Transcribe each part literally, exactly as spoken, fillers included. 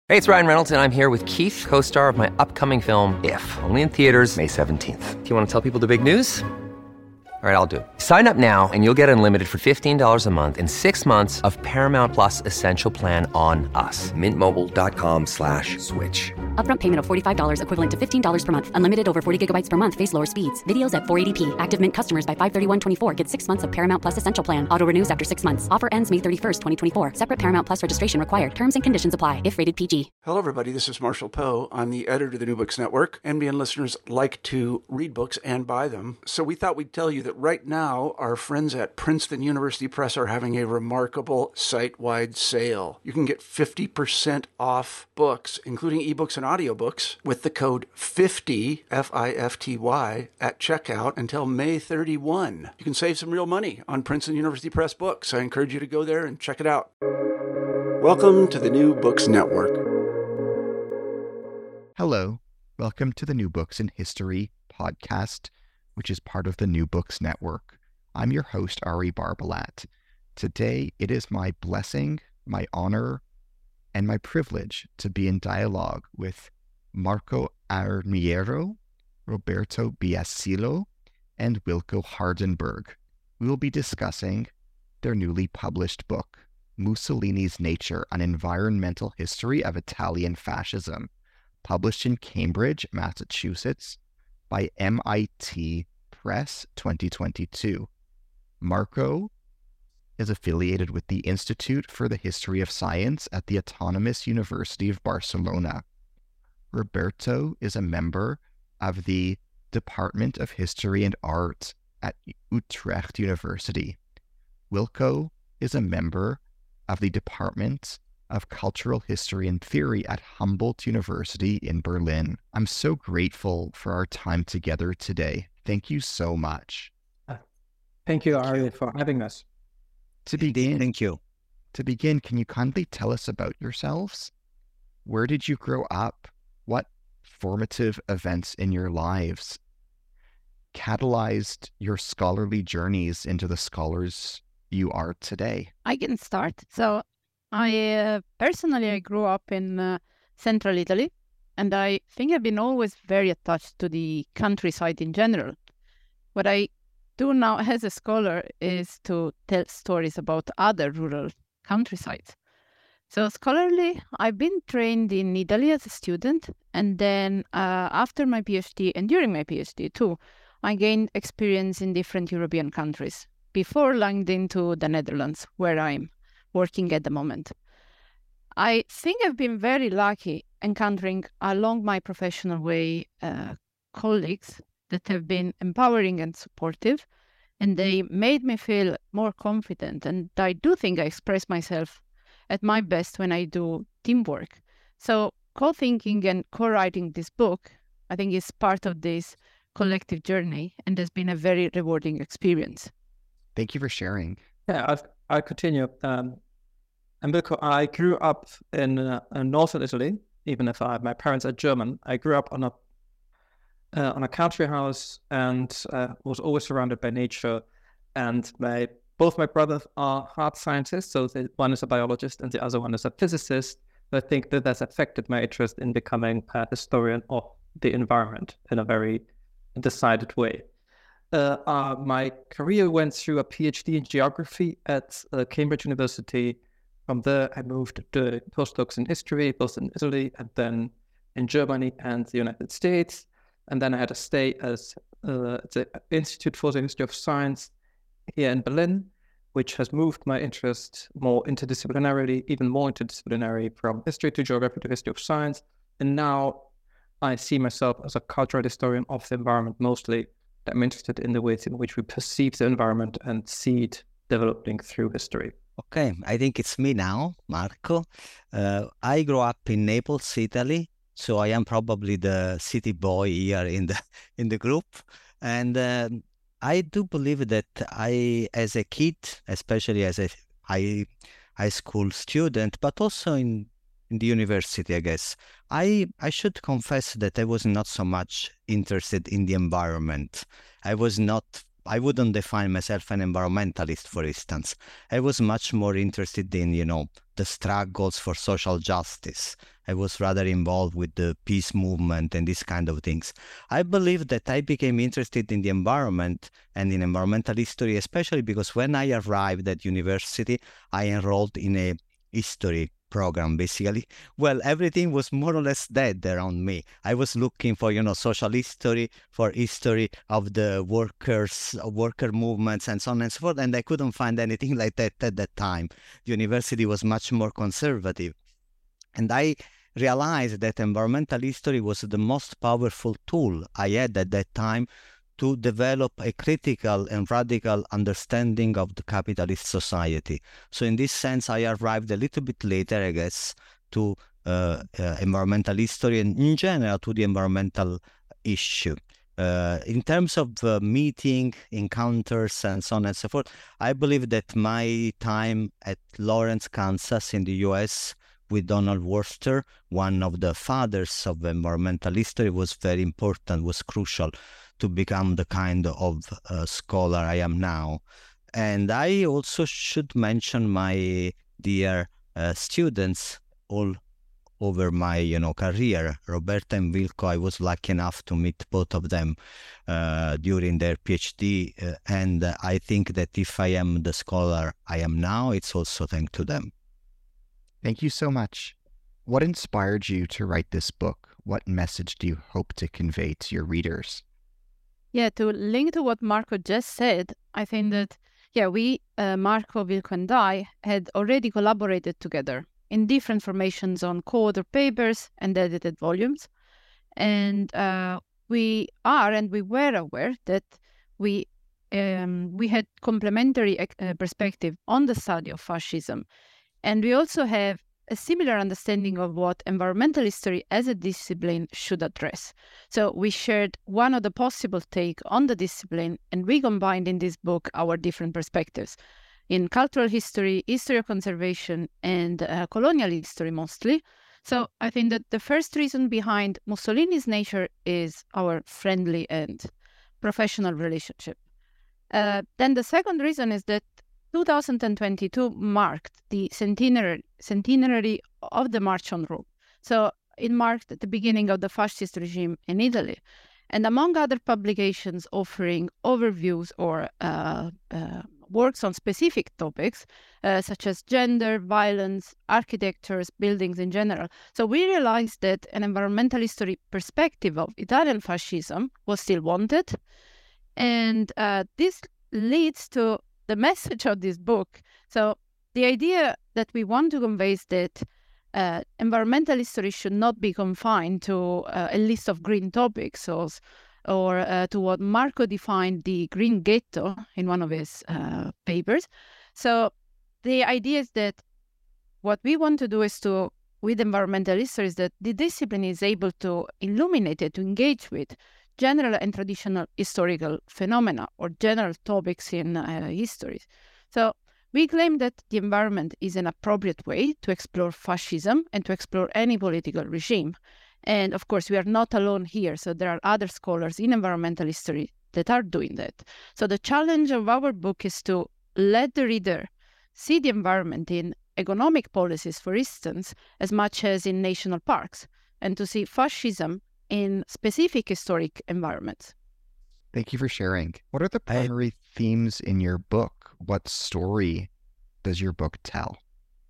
Hey, it's Ryan Reynolds, and I'm here with Keith, co-star of my upcoming film, If, only in theaters May seventeenth. Do you want to tell people the big news? All right, I'll do it. Sign up now and you'll get unlimited for fifteen dollars a month and six months of Paramount Plus Essential Plan on us. Mint Mobile dot com slash switch. Upfront payment of forty-five dollars equivalent to fifteen dollars per month. Unlimited over forty gigabytes per month. Face lower speeds. Videos at four eighty p. Active Mint customers by five thirty-one twenty-four get six months of Paramount Plus Essential Plan. Auto renews after six months. Offer ends May thirty-first, twenty twenty-four. Separate Paramount Plus registration required. Terms and conditions apply if rated P G. Hello, everybody. This is Marshall Poe. I'm the editor of the New Books Network. N B N listeners like to read books and buy them. So we thought we'd tell you that right now, our friends at Princeton University Press are having a remarkable site-wide sale. You can get fifty percent off books, including ebooks and audiobooks, with the code fifty, F I F T Y, at checkout until May thirty-first. You can save some real money on Princeton University Press books. I encourage you to go there and check it out. Welcome to the New Books Network. Hello. Welcome to the New Books in History podcast, which is part of the New Books Network. I'm your host, Ari Barbalat. Today, it is my blessing, my honor, and my privilege to be in dialogue with Marco Armiero, Roberto Biasilo, and Wilco Hardenberg. We will be discussing their newly published book, Mussolini's Nature, an Environmental History of Italian Fascism, published in Cambridge, Massachusetts by M I T Press twenty twenty-two. Marco is affiliated with the Institute for the History of Science at the Autonomous University of Barcelona. Roberto is a member of the Department of History and Art at Utrecht University. Wilco is a member of the Department of Cultural History and Theory at Humboldt University in Berlin. I'm so grateful for our time together today. Thank you so much. Thank you, Ari, for having us. To begin, Thank you. To begin, can you kindly tell us about yourselves? Where did you grow up? What formative events in your lives catalyzed your scholarly journeys into the scholars you are today? I can start. So I uh, personally, I grew up in uh, central Italy, and I think I've been always very attached to the countryside in general. What I do now as a scholar is to tell stories about other rural countrysides. So scholarly, I've been trained in Italy as a student, and then uh, after my PhD and during my PhD too, I gained experience in different European countries before landing to the Netherlands, where I'm working at the moment. I think I've been very lucky encountering along my professional way uh, colleagues that have been empowering and supportive, and they made me feel more confident. And I do think I express myself at my best when I do teamwork. So co-thinking and co-writing this book, I think, is part of this collective journey and has been a very rewarding experience. Thank you for sharing. Yeah, I've, I'll continue. Um, and because I grew up in, uh, in northern Italy, even if I, my parents are German, I grew up on a Uh, on a country house and uh, was always surrounded by nature. And my both my brothers are hard scientists, so the, one is a biologist and the other one is a physicist. I think that has affected my interest in becoming a historian of the environment in a very decided way. Uh, uh, my career went through a PhD in geography at uh, Cambridge University. From there, I moved to postdocs in history, both in Italy and then in Germany and the United States. And then I had a stay as uh, at the Institute for the History of Science here in Berlin, which has moved my interest more interdisciplinarily, even more interdisciplinary, from history to geography to history of science. And now I see myself as a cultural historian of the environment mostly. I'm interested in the ways in which we perceive the environment and see it developing through history. Okay, I think it's me now, Marco. Uh, I grew up in Naples, Italy, so I am probably the city boy here in the in the group. And uh, I do believe that I, as a kid, especially as a high high school student, but also in in the university, I guess, I I should confess that I was not so much interested in the environment. I was not. I wouldn't define myself an environmentalist, for instance. I was much more interested in, you know, the struggles for social justice I was rather involved with the peace movement and these kind of things. I believe that I became interested in the environment and in environmental history, especially because when I arrived at university, I enrolled in a history program, basically. Well, everything was more or less dead around me. I was looking for, you know, social history, for history of the workers, worker movements, and so on and so forth, and I couldn't find anything like that at that time. The university was much more conservative. And I realized that environmental history was the most powerful tool I had at that time to develop a critical and radical understanding of the capitalist society. So in this sense, I arrived a little bit later, I guess, to uh, uh, environmental history and in general to the environmental issue. Uh, in terms of uh, meeting, encounters, and so on and so forth, I believe that my time at Lawrence, Kansas in the U S with Donald Worster, one of the fathers of environmental history, was very important, was crucial to become the kind of uh, scholar I am now. And I also should mention my dear uh, students all over my you know career. Roberta and Wilco, I was lucky enough to meet both of them uh, during their PhD, uh, and uh, I think that if I am the scholar I am now, it's also thanks to them. Thank you so much. What inspired you to write this book? What message do you hope to convey to your readers? Yeah, to link to what Marco just said, I think that, yeah, we, uh, Marco, Wilco, and I, had already collaborated together in different formations on co-author papers and edited volumes. And uh, we are and we were aware that we um, we had complementary uh, perspective on the study of fascism. And we also have a similar understanding of what environmental history as a discipline should address. So we shared one of the possible take on the discipline, and we combined in this book our different perspectives in cultural history, history of conservation, and uh, colonial history mostly. So I think that the first reason behind Mussolini's nature is our friendly and professional relationship. Uh, then the second reason is that two thousand twenty-two marked the centenary, centenary of the March on Rome. So it marked the beginning of the fascist regime in Italy. And among other publications offering overviews or uh, uh, works on specific topics, uh, such as gender, violence, architectures, buildings in general. So we realized that an environmental history perspective of Italian fascism was still wanted. And uh, this leads to the message of this book. So the idea that we want to convey is that uh, environmental history should not be confined to uh, a list of green topics or, or uh, to what Marco defined the green ghetto in one of his uh, papers. So the idea is that what we want to do is to, with environmental history, is that the discipline is able to illuminate it, to engage with general and traditional historical phenomena or general topics in uh, history. So we claim that the environment is an appropriate way to explore fascism and to explore any political regime. And of course, we are not alone here. So there are other scholars in environmental history that are doing that. So the challenge of our book is to let the reader see the environment in economic policies, for instance, as much as in national parks, and to see fascism in specific historic environments. Thank you for sharing. What are the primary I... themes in your book? What story does your book tell?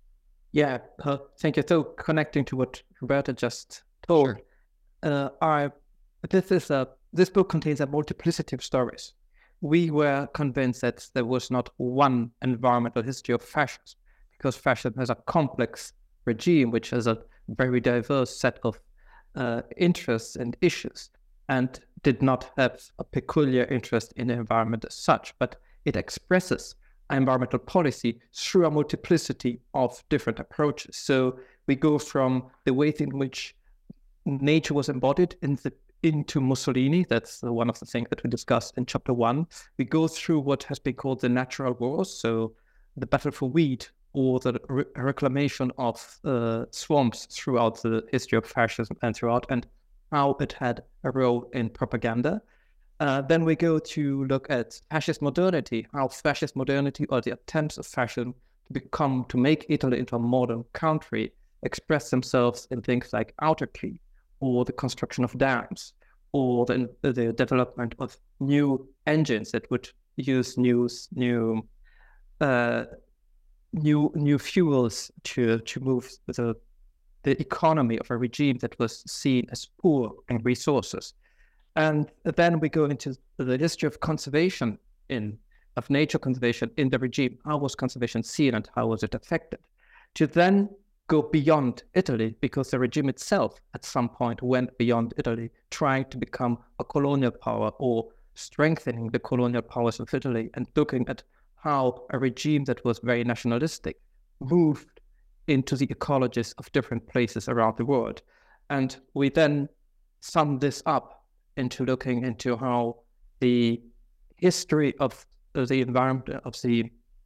Yeah, uh, thank you. So connecting to what Roberta just told, sure. uh, our, this, is a, this book contains a multiplicity of stories. We were convinced that there was not one environmental history of fascism, because fascism has a complex regime which has a very diverse set of Uh, interests and issues, and did not have a peculiar interest in the environment as such, but it expresses environmental policy through a multiplicity of different approaches. So we go from the ways in which nature was embodied in the, into Mussolini. That's one of the things that we discussed in chapter one. We go through what has been called the natural wars, so the battle for wheat, or the re reclamation of uh, swamps throughout the history of fascism and throughout, and how it had a role in propaganda. Uh, then we go to look at fascist modernity, how fascist modernity or the attempts of fascism to become, to make Italy into a modern country express themselves in things like autarky, or the construction of dams, or the, the development of new engines that would use new new uh, new new fuels to to move the the economy of a regime that was seen as poor in resources. And then we go into the history of conservation in of nature conservation in the regime. How was conservation seen and how was it affected? To then go beyond Italy, because the regime itself at some point went beyond Italy, trying to become a colonial power or strengthening the colonial powers of Italy, and looking at how a regime that was very nationalistic moved into the ecologies of different places around the world. And we then sum this up into looking into how the history of the environment, of the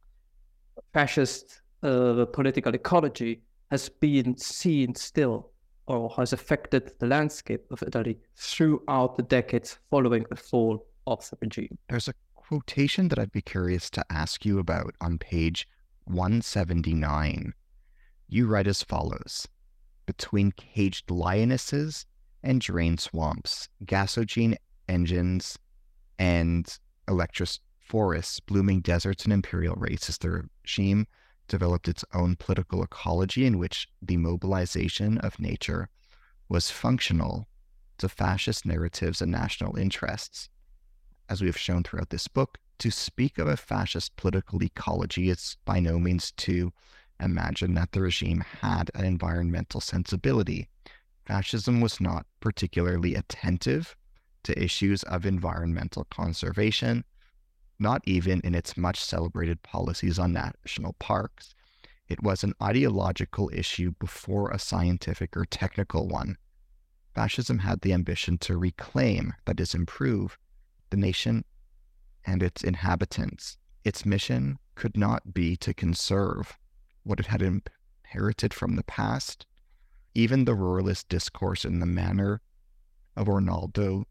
fascist uh, political ecology has been seen still, or has affected the landscape of Italy throughout the decades following the fall of the regime. There's a quotation that I'd be curious to ask you about on page one seventy-nine. You write as follows: between caged lionesses and drain swamps, gasogene engines and electric forests, blooming deserts and imperial races, the regime developed its own political ecology in which the mobilization of nature was functional to fascist narratives and national interests. As we have shown throughout this book, to speak of a fascist political ecology is by no means to imagine that the regime had an environmental sensibility. Fascism was not particularly attentive to issues of environmental conservation, not even in its much celebrated policies on national parks. It was an ideological issue before a scientific or technical one. Fascism had the ambition to reclaim, that is, improve, the nation and its inhabitants. Its mission could not be to conserve what it had inherited from the past. Even the ruralist discourse in the manner of Arnaldo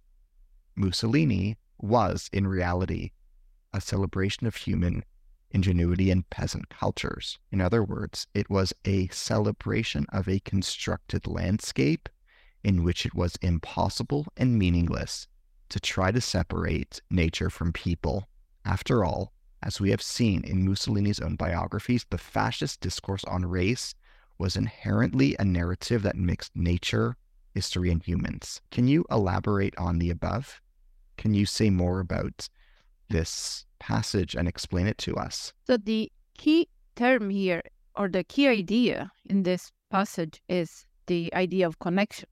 Mussolini was, in reality, a celebration of human ingenuity and peasant cultures. In other words, it was a celebration of a constructed landscape in which it was impossible and meaningless to try to separate nature from people. After all, as we have seen in Mussolini's own biographies, the fascist discourse on race was inherently a narrative that mixed nature, history, and humans. Can you elaborate on the above? Can you say more about this passage and explain it to us? So the key term here, or the key idea in this passage, is the idea of connection.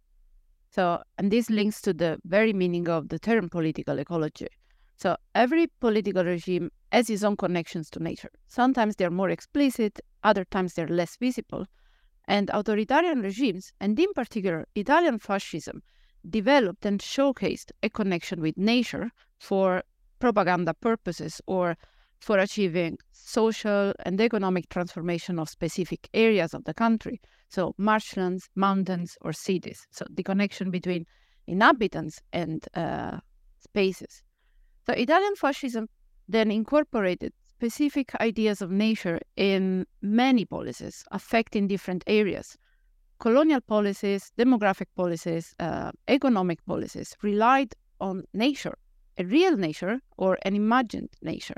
So, and this links to the very meaning of the term political ecology. So every political regime has its own connections to nature. Sometimes they're more explicit, other times they're less visible. And authoritarian regimes, and in particular Italian fascism, developed and showcased a connection with nature for propaganda purposes or for achieving social and economic transformation of specific areas of the country. So marshlands, mountains, or cities. So the connection between inhabitants and uh, spaces. So Italian fascism then incorporated specific ideas of nature in many policies affecting different areas. Colonial policies, demographic policies, uh, economic policies relied on nature, a real nature or an imagined nature.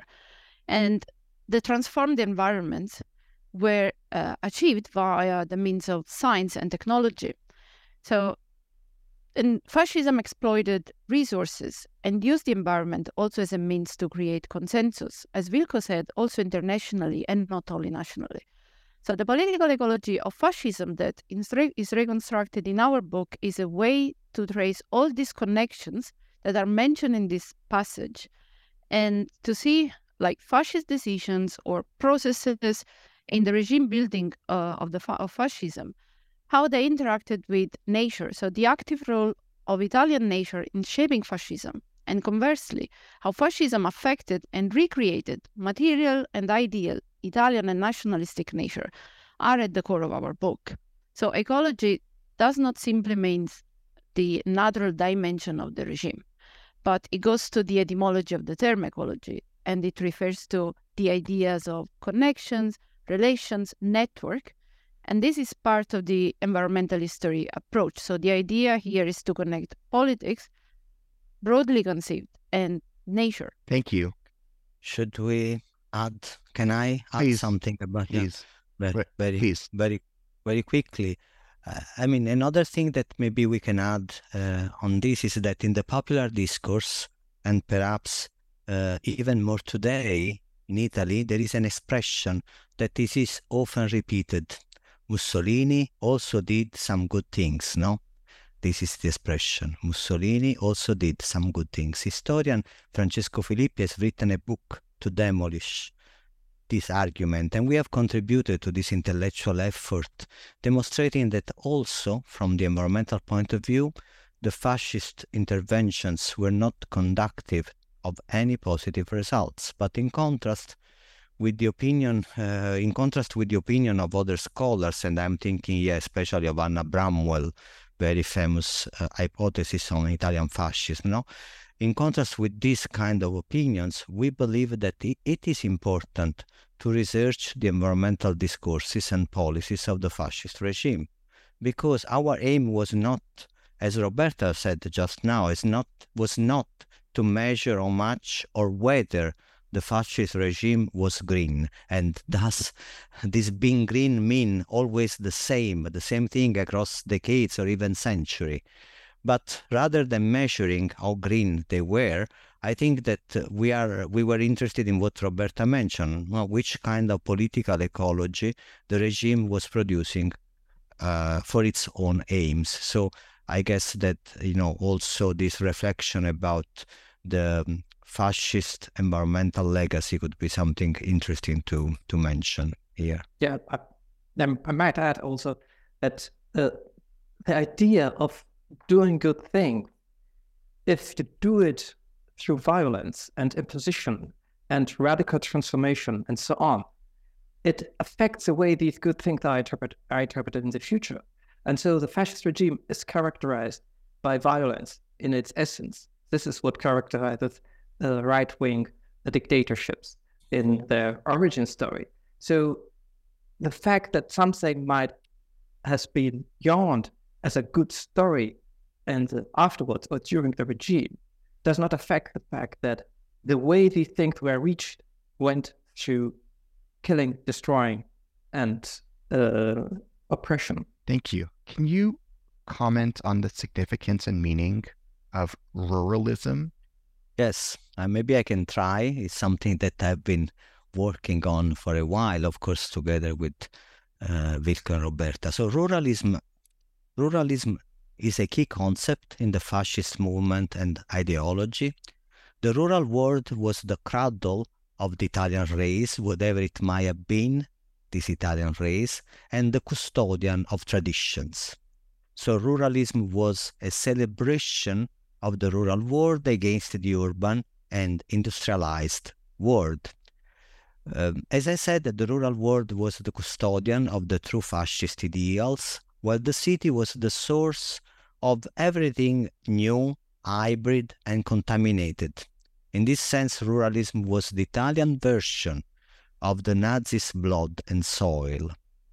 And the transformed environments were uh, achieved via the means of science and technology. So and fascism exploited resources and used the environment also as a means to create consensus, as Vilko said, also internationally and not only nationally. So the political ecology of fascism that is reconstructed in our book is a way to trace all these connections that are mentioned in this passage and to see like fascist decisions or processes in the regime building uh, of the fa- of fascism, how they interacted with nature. So the active role of Italian nature in shaping fascism, and conversely, how fascism affected and recreated material and ideal Italian and nationalistic nature are at the core of our book. So ecology does not simply mean the natural dimension of the regime, but it goes to the etymology of the term ecology, and it refers to the ideas of connections, relations, network, And this is part of the environmental history approach. So the idea here is to connect politics, broadly conceived, and nature. Thank you. Should we add, can I add Please. something about Please. yeah, very, very, Please. very, very quickly? Uh, I mean, another thing that maybe we can add uh, on this is that in the popular discourse, and perhaps uh, even more today in Italy, there is an expression that this is often repeated. Mussolini also did some good things, no? This is the expression. Mussolini also did some good things. Historian Francesco Filippi has written a book to demolish this argument, and we have contributed to this intellectual effort, demonstrating that also, from the environmental point of view, the fascist interventions were not conductive of any positive results, but in contrast, with the opinion, uh, in contrast with the opinion of other scholars, and I'm thinking, yeah, especially of Anna Bramwell, very famous uh, hypothesis on Italian fascism, no? In contrast with these kind of opinions, we believe that it is important to research the environmental discourses and policies of the fascist regime, because our aim was not, as Roberta said just now, is not was not to measure how much or whether the fascist regime was green, and thus this being green mean always the same, the same thing across decades or even century. But rather than measuring how green they were, I think that we are we were interested in what Roberta mentioned, well, which kind of political ecology the regime was producing uh, for its own aims. So I guess that, you know, also this reflection about the fascist environmental legacy could be something interesting to to mention here. Yeah, I, I might add also that uh, the idea of doing good things, if you do it through violence and imposition and radical transformation and so on, it affects the way these good things are, interpret, are interpreted in the future. And so the fascist regime is characterized by violence in its essence. This is what characterizes the right-wing dictatorships in their origin story. So the fact that something might has been yawned as a good story and uh, afterwards or during the regime does not affect the fact that the way these things were reached went through killing, destroying, and uh, oppression. Thank you. Can you comment on the significance and meaning of ruralism? Yes, uh, maybe I can try. It's something that I've been working on for a while, of course, together with uh, Wilco and Roberta. So ruralism, ruralism is a key concept in the fascist movement and ideology. The rural world was the cradle of the Italian race, whatever it might have been, this Italian race, and the custodian of traditions. So ruralism was a celebration of the rural world against the urban and industrialized world. Um, as I said, the rural world was the custodian of the true fascist ideals, while the city was the source of everything new, hybrid, and contaminated. In this sense, ruralism was the Italian version of the Nazis' blood and soil.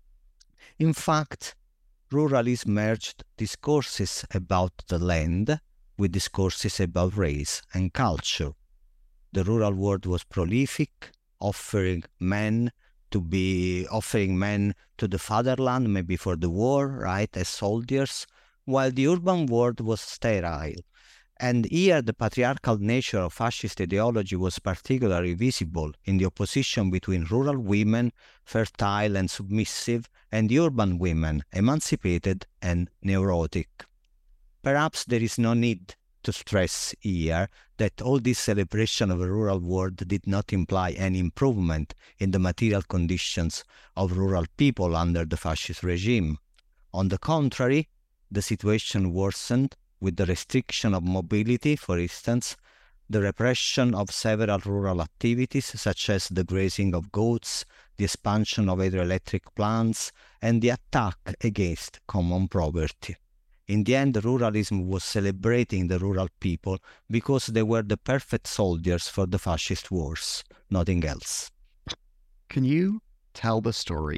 In fact, ruralism merged discourses about the land with discourses about race and culture. The rural world was prolific, offering men to be offering men to the fatherland, maybe for the war, right, as soldiers, while the urban world was sterile. And here the patriarchal nature of fascist ideology was particularly visible in the opposition between rural women, fertile and submissive, and the urban women, emancipated and neurotic. Perhaps there is no need to stress here that all this celebration of a rural world did not imply any improvement in the material conditions of rural people under the fascist regime. On the contrary, the situation worsened with the restriction of mobility, for instance, the repression of several rural activities such as the grazing of goats, the expansion of hydroelectric plants, and the attack against common property. In the end, ruralism was celebrating the rural people because they were the perfect soldiers for the fascist wars, nothing else. Can you tell the story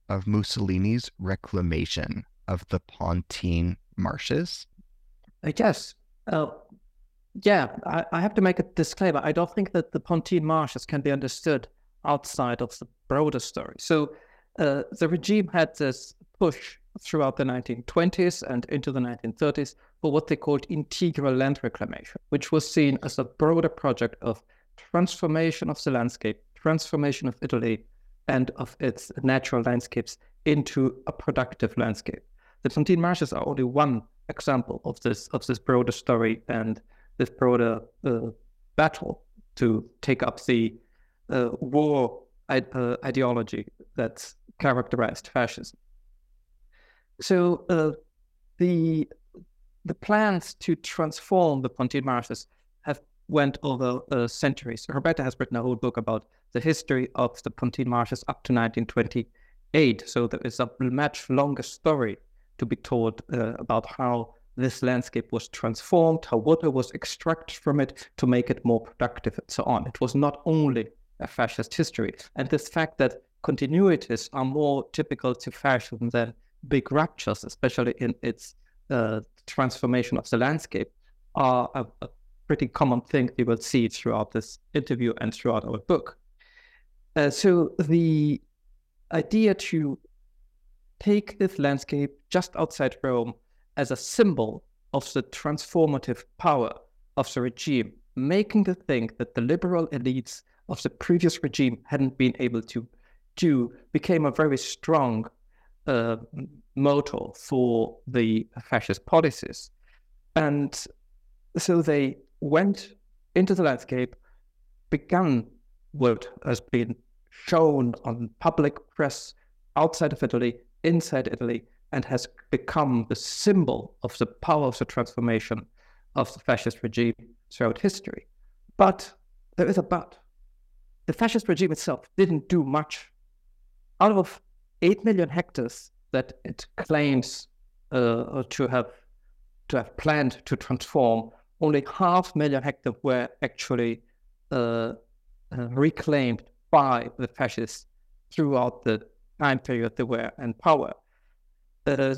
of Mussolini's reclamation of the Pontine marshes? Uh, yes. Uh, yeah, I, I have to make a disclaimer. I don't think that the Pontine marshes can be understood outside of the broader story. So uh, the regime had this push throughout the nineteen twenties and into the nineteen thirties for what they called integral land reclamation, which was seen as a broader project of transformation of the landscape, transformation of Italy and of its natural landscapes into a productive landscape. The Pontine marshes are only one example of this of this broader story and this broader uh, battle to take up the uh, war uh, ideology that characterized fascism. So uh, the the plans to transform the Pontine marshes have went over uh, centuries. Roberta has written a whole book about the history of the Pontine marshes up to nineteen twenty-eight. So there is a much longer story to be told uh, about how this landscape was transformed, how water was extracted from it to make it more productive and so on. It was not only a fascist history. And this fact that continuities are more typical to fascism than big ruptures, especially in its uh, transformation of the landscape, are a, a pretty common thing you will see throughout this interview and throughout our book. Uh, so the idea to take this landscape just outside Rome as a symbol of the transformative power of the regime, making the thing that the liberal elites of the previous regime hadn't been able to do, became a very strong uh, motto for the fascist policies. And so they went into the landscape, began what has been shown on public press outside of Italy, inside Italy, and has become the symbol of the power of the transformation of the fascist regime throughout history. But there is a but. The fascist regime itself didn't do much. Out of eight million hectares that it claims uh, to have to have planned to transform, only half million hectares were actually uh, uh, reclaimed by the fascists throughout the time period they were in power. Uh,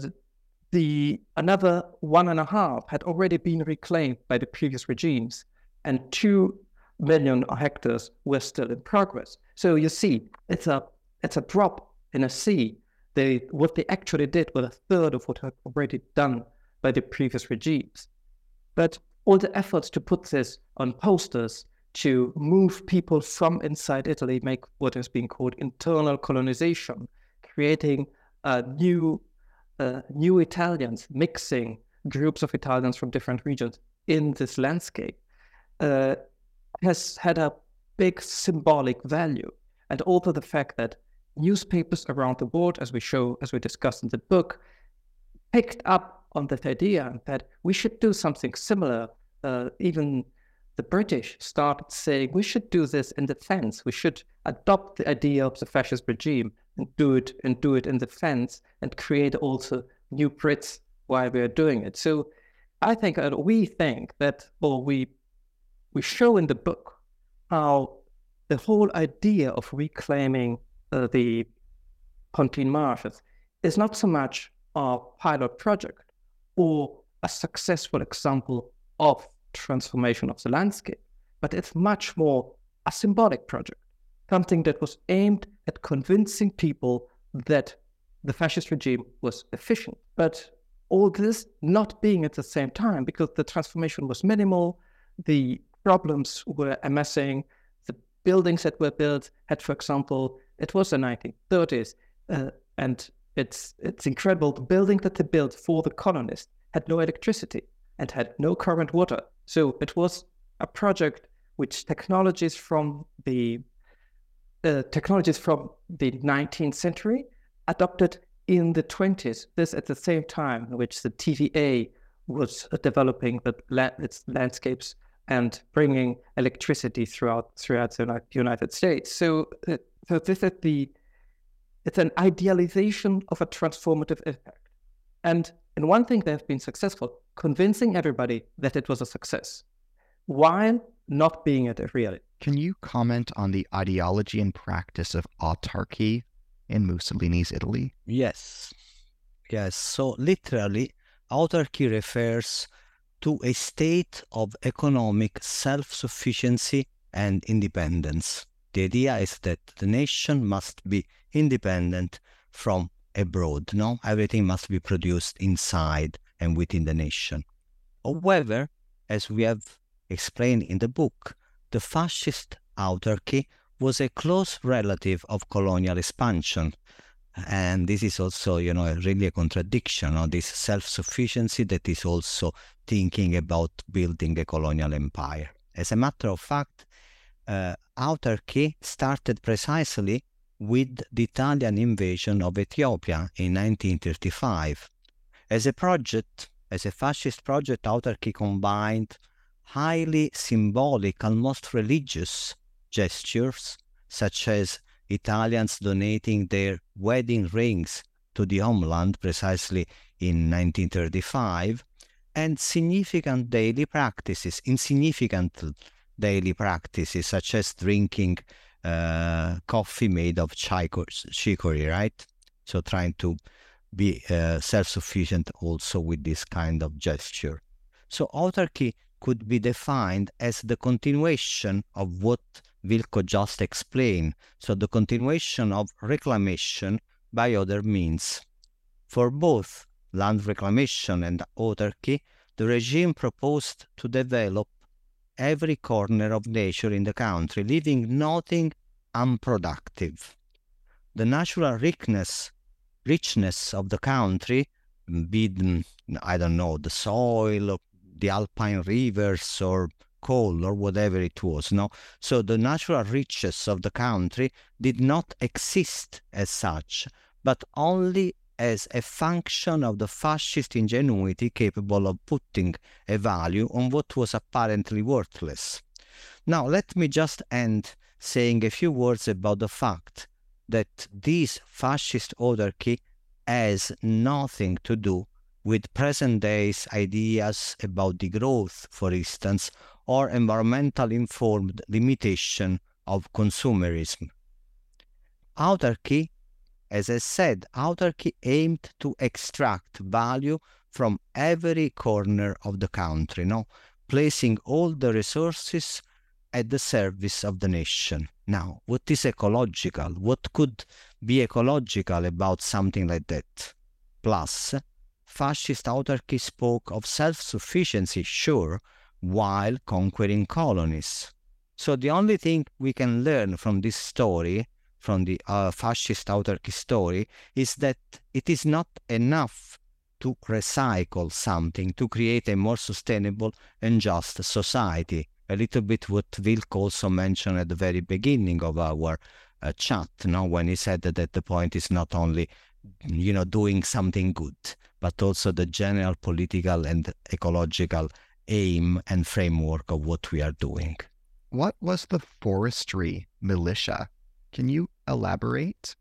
the another one and a half had already been reclaimed by the previous regimes, and two million hectares were still in progress. So you see, it's a it's a drop in a sea. They what they actually did was a third of what had already done by the previous regimes. But all the efforts to put this on posters, to move people from inside Italy, make what is being called internal colonization, creating a new uh, new Italians, mixing groups of Italians from different regions in this landscape, uh, has had a big symbolic value. And also the fact that newspapers around the world, as we show, as we discussed in the book, picked up on that idea that we should do something similar. Uh, even the British started saying we should do this in defense. We should adopt the idea of the fascist regime and do it and do it in defense and create also new Brits while we are doing it. So I think, uh, we think that, or we we show in the book how the whole idea of reclaiming uh, the Pontine marshes is not so much a pilot project or a successful example of transformation of the landscape, but it's much more a symbolic project, something that was aimed at convincing people that the fascist regime was efficient. But all this not being at the same time, because the transformation was minimal, the problems were amassing, the buildings that were built had, for example, it was the nineteen thirties, uh, and it's it's incredible. The building that they built for the colonists had no electricity and had no current water. So it was a project which technologies from the uh, technologies from the nineteenth century adopted in the twenties. This at the same time in which the T V A was uh, developing the la- its landscapes and bringing electricity throughout throughout the United States. So, uh, so this is the it's an idealization of a transformative impact. And in one thing they have been successful, convincing everybody that it was a success, while not being it really. Can you comment on the ideology and practice of autarky in Mussolini's Italy? Yes. Yes. So literally, autarky refers to a state of economic self-sufficiency and independence. The idea is that the nation must be independent from abroad. No, everything must be produced inside and within the nation. However, as we have explained in the book, the fascist autarky was a close relative of colonial expansion. And this is also, you know, really a contradiction of this self-sufficiency that is also thinking about building a colonial empire. As a matter of fact, uh, autarky started precisely with the Italian invasion of Ethiopia in nineteen thirty-five. As a project, as a fascist project, autarky combined highly symbolic, almost religious gestures, such as Italians donating their wedding rings to the homeland precisely in nineteen thirty-five, and significant daily practices, insignificant daily practices, such as drinking uh, coffee made of chicory, right? So trying to be uh, self-sufficient also with this kind of gesture. So autarky could be defined as the continuation of what Wilco just explained, so the continuation of reclamation by other means. For both land reclamation and autarky, the regime proposed to develop every corner of nature in the country, leaving nothing unproductive. The natural richness, richness of the country, be it, I don't know, the soil, the alpine rivers, or coal, or whatever it was, no? So the natural riches of the country did not exist as such, but only as a function of the fascist ingenuity capable of putting a value on what was apparently worthless. Now, let me just end saying a few words about the fact that this fascist autarky has nothing to do with present day's ideas about degrowth, for instance, or environmental informed limitation of consumerism. Autarky, as I said, autarky aimed to extract value from every corner of the country, no? Placing all the resources at the service of the nation. Now, what is ecological? What could be ecological about something like that? Plus, fascist autarky spoke of self-sufficiency, sure, while conquering colonies. So the only thing we can learn from this story, from the uh, fascist autarky story, is that it is not enough to recycle something to create a more sustainable and just society. A little bit what Wilco also mentioned at the very beginning of our uh, chat, no? When he said that, that the point is not only, you know, doing something good, but also the general political and ecological aim and framework of what we are doing. What was the forestry militia? Can you elaborate?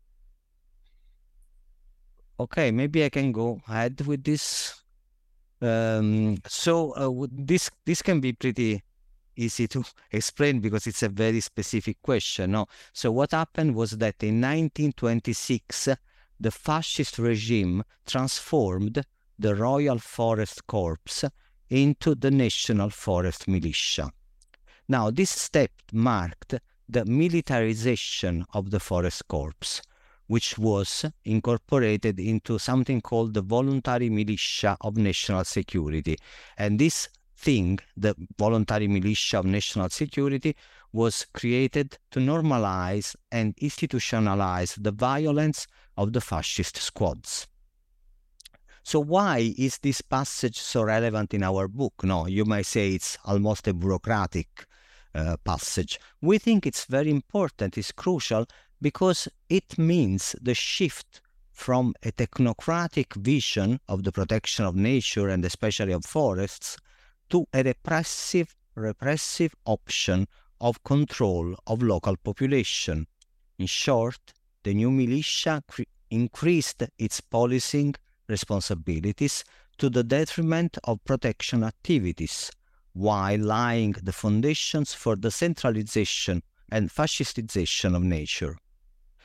Okay, maybe I can go ahead with this. Um, so uh, this this can be pretty easy to explain because it's a very specific question. No? So what happened was that in nineteen twenty-six, the fascist regime transformed the Royal Forest Corps into the National Forest Militia. Now, this step marked the militarization of the Forest Corps, which was incorporated into something called the Voluntary Militia of National Security. And this thing, the Voluntary Militia of National Security, was created to normalize and institutionalize the violence of the fascist squads. So why is this passage so relevant in our book? No, you might say it's almost a bureaucratic uh, passage. We think it's very important, it's crucial, because it means the shift from a technocratic vision of the protection of nature and especially of forests to a repressive, repressive option of control of local population. In short, the new militia increased its policing responsibilities to the detriment of protection activities, while laying the foundations for the centralization and fascistization of nature.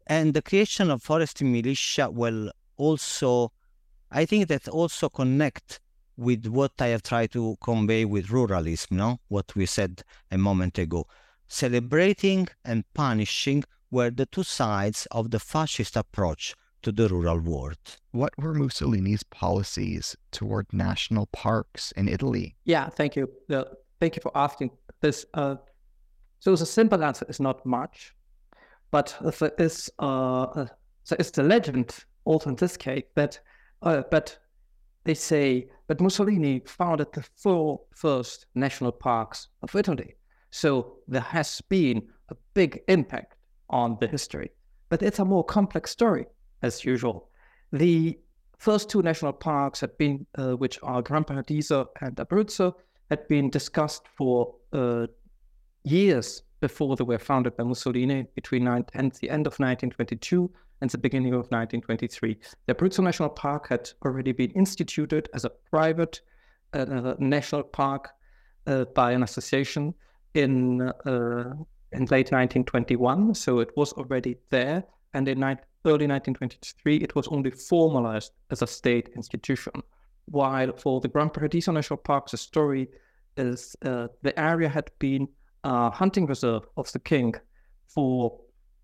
And the creation of forestry militia will also, I think that also connect with what I have tried to convey with ruralism, no? What we said a moment ago. Celebrating and punishing were the two sides of the fascist approach to the rural world. What were Mussolini's policies toward national parks in Italy? Yeah, thank you. Uh, thank you for asking this. Uh, so the simple answer is not much, but there is, uh, there is the legend also in this case that, uh, but they say that Mussolini founded the four first national parks of Italy. So there has been a big impact on the history. But it's a more complex story, as usual. The first two national parks had been, uh, which are Gran Paradiso and Abruzzo, had been discussed for uh, years before they were founded by Mussolini, between nine, and the end of nineteen twenty-two and the beginning of nineteen twenty-three. The Abruzzo National Park had already been instituted as a private uh, national park uh, by an association in uh, in late nineteen twenty-one, so it was already there, and in ni- early nineteen twenty-three it was only formalized as a state institution. While for the Gran Paradiso National Park, the story is uh, the area had been a hunting reserve of the king for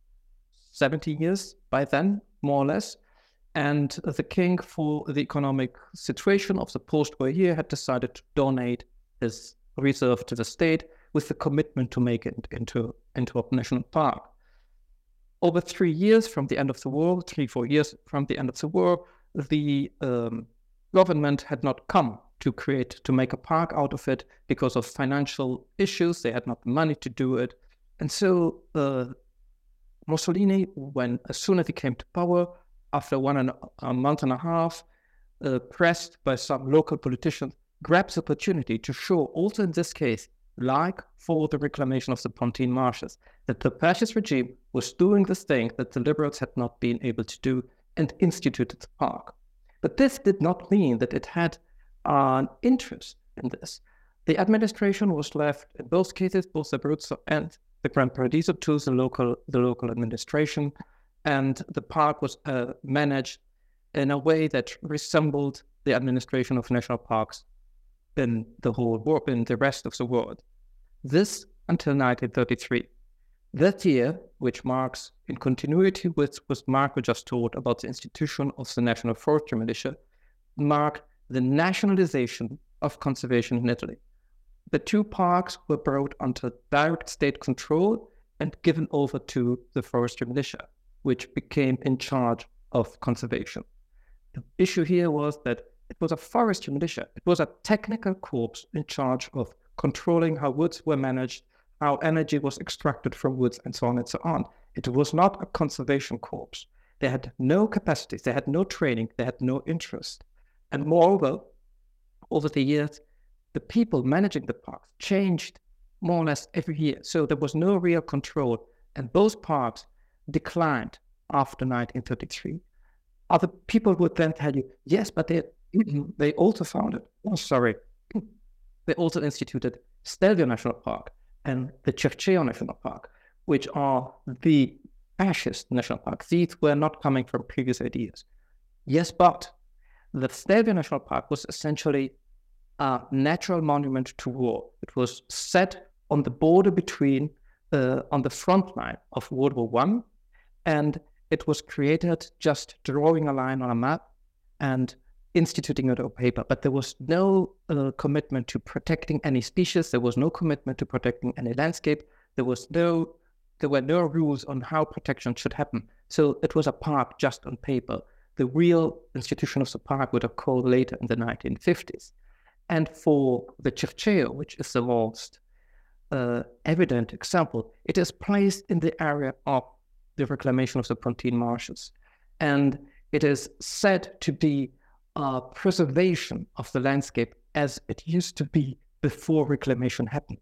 seventy years by then, more or less, and the king, for the economic situation of the post-war year, had decided to donate his reserve to the state with the commitment to make it into, into a national park. Over three years from the end of the war, three, four years from the end of the war, the um, government had not come to create, to make a park out of it because of financial issues. They had not the money to do it. And so uh, Mussolini, when as soon as he came to power, after one and a month and a half, uh, pressed by some local politicians, grabbed the opportunity to show, also in this case, like for the reclamation of the Pontine Marshes, that the fascist regime was doing this thing that the liberals had not been able to do, and instituted the park. But this did not mean that it had an interest in this. The administration was left, in both cases, both the Abruzzo and the Gran Paradiso, to the local, the local administration, and the park was uh, managed in a way that resembled the administration of national parks in the whole world, in the rest of the world. This until nineteen thirty-three. That year, which marks, in continuity with what Marco just told about the institution of the National Forestry Militia, marked the nationalization of conservation in Italy. The two parks were brought under direct state control and given over to the forestry militia, which became in charge of conservation. The issue here was that it was a forestry militia. It was a technical corps in charge of controlling how woods were managed, how energy was extracted from woods, and so on and so on. It was not a conservation corps. They had no capacities, they had no training, they had no interest. And moreover, over the years, the people managing the parks changed more or less every year. So there was no real control, and both parks declined after nineteen thirty-three. Other people would then tell you, yes, but they they also founded, oh, sorry, they also instituted Stelvio National Park and the Circeo National Park, which are the fascist national parks. These were not coming from previous ideas. Yes, but the Stelvio National Park was essentially a natural monument to war. It was set on the border between, uh, on the front line of World War One, and it was created just drawing a line on a map and instituting it on paper. But there was no uh, commitment to protecting any species. There was no commitment to protecting any landscape. There was no, there were no rules on how protection should happen. So it was a park just on paper. The real institution of the park would occur later in the nineteen fifties. And for the Circeo, which is the most uh, evident example, it is placed in the area of the reclamation of the Pontine Marshes. And it is said to be a preservation of the landscape as it used to be before reclamation happened.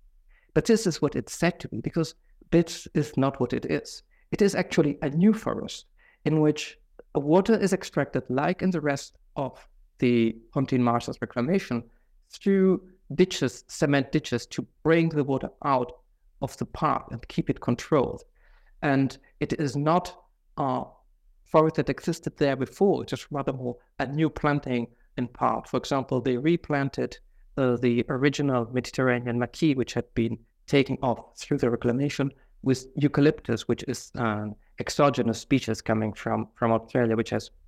But this is what it's said to be, because this is not what it is. It is actually a new forest in which water is extracted, like in the rest of the Pontine Marshes reclamation, through ditches, cement ditches, to bring the water out of the park and keep it controlled. And it is not uh, forest that existed there before, just rather more a new planting in part. For example, they replanted uh, the original Mediterranean maquis, which had been taken off through the reclamation, with eucalyptus, which is an exogenous species coming from, from Australia, which has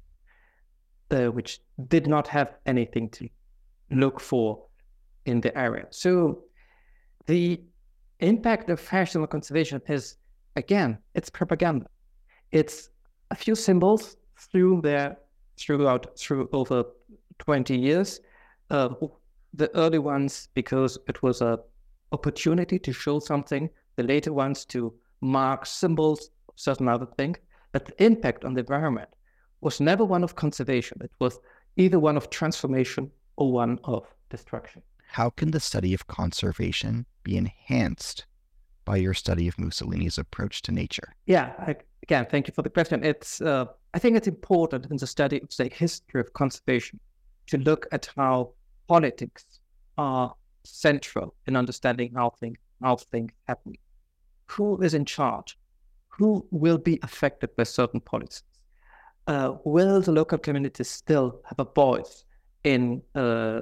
uh, which did not have anything to look for in the area. So the impact of fascism on conservation is, again, it's propaganda. It's a few symbols through there throughout through over twenty years. Uh, the early ones because it was a opportunity to show something. The later ones to mark symbols of certain other thing. But the impact on the environment was never one of conservation. It was either one of transformation or one of destruction. How can the study of conservation be enhanced by your study of Mussolini's approach to nature? Yeah, I, again, thank you for the question. It's uh, I think it's important in the study of the history of conservation to look at how politics are central in understanding how things how things happen. Who is in charge? Who will be affected by certain policies? Uh, will the local communities still have a voice in uh,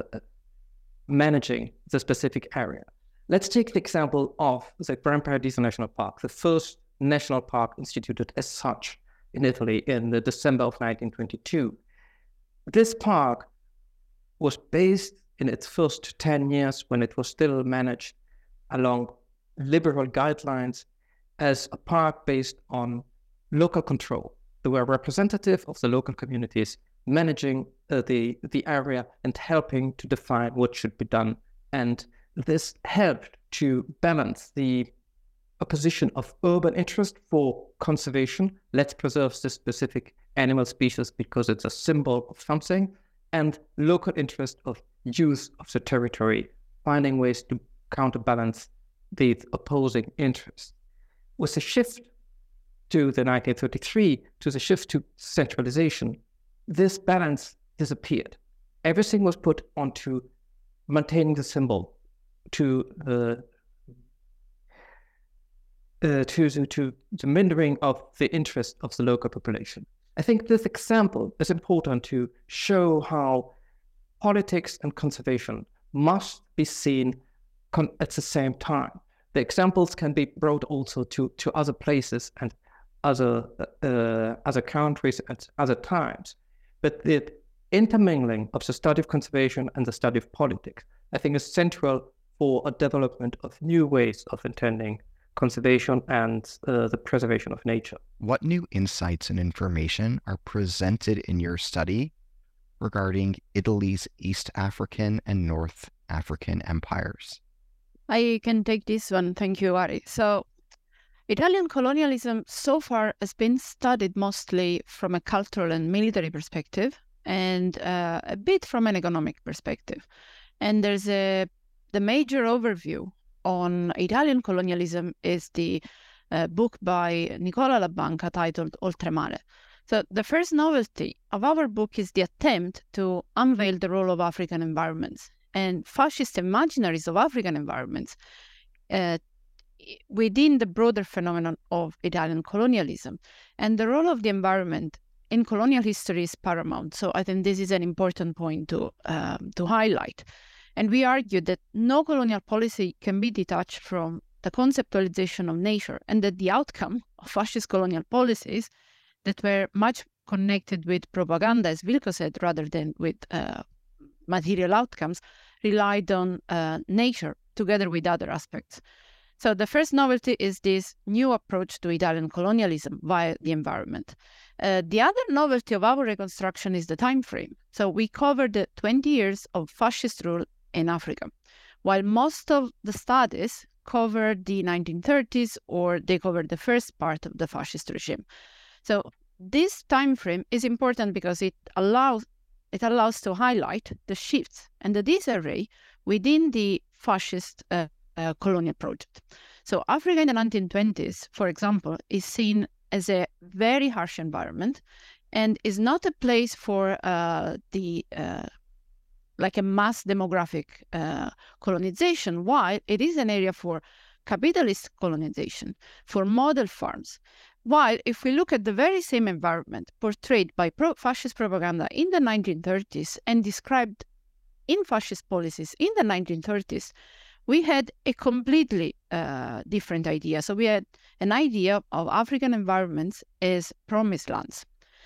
managing the specific area? Let's take the example of the Gran Paradiso National Park, the first national park instituted as such in Italy in the December of nineteen twenty-two. This park was based in its first ten years, when it was still managed along liberal guidelines, as a park based on local control. There were representatives of the local communities managing uh, the, the area and helping to define what should be done. And this helped to balance the opposition of urban interest for conservation. Let's preserve this specific animal species because it's a symbol of something, and local interest of use of the territory, finding ways to counterbalance these opposing interests. With the shift to the nineteen thirty-three, to the shift to centralization, this balance disappeared. Everything was put onto maintaining the symbol, to uh, uh, to, to, to the mindering of the interest of the local population. I think this example is important to show how politics and conservation must be seen con- at the same time. The examples can be brought also to, to other places and other uh, other countries at other times. But the intermingling of the study of conservation and the study of politics, I think, is central for a development of new ways of intending conservation and uh, the preservation of nature. What new insights and information are presented in your study regarding Italy's East African and North African empires? I can take this one. Thank you, Ari. So, Italian colonialism so far has been studied mostly from a cultural and military perspective, and uh, a bit from an economic perspective. And there's a the major overview on Italian colonialism is the uh, book by Nicola Labanca titled Oltremare. So the first novelty of our book is the attempt to unveil the role of African environments and fascist imaginaries of African environments uh, within the broader phenomenon of Italian colonialism. And the role of the environment in colonial history is paramount. So I think this is an important point to um, to highlight. And we argue that no colonial policy can be detached from the conceptualization of nature, and that the outcome of fascist colonial policies that were much connected with propaganda, as Vilko said, rather than with uh, material outcomes, relied on uh, nature together with other aspects. So the first novelty is this new approach to Italian colonialism via the environment. Uh, the other novelty of our reconstruction is the time frame. So we covered the twenty years of fascist rule in Africa, while most of the studies covered the nineteen thirties, or they covered the first part of the fascist regime. So this time frame is important because it allows it allows to highlight the shifts and the disarray within the fascist uh, uh, colonial project. So Africa in the nineteen twenties, for example, is seen as a very harsh environment and is not a place for uh, the uh, like a mass demographic uh, colonization, while it is an area for capitalist colonization, for model farms. while if we look at the very same environment portrayed by pro- fascist propaganda in the nineteen thirties and described in fascist policies in the nineteen thirties, we had a completely uh, different idea. So we had an idea of African environments as promised lands.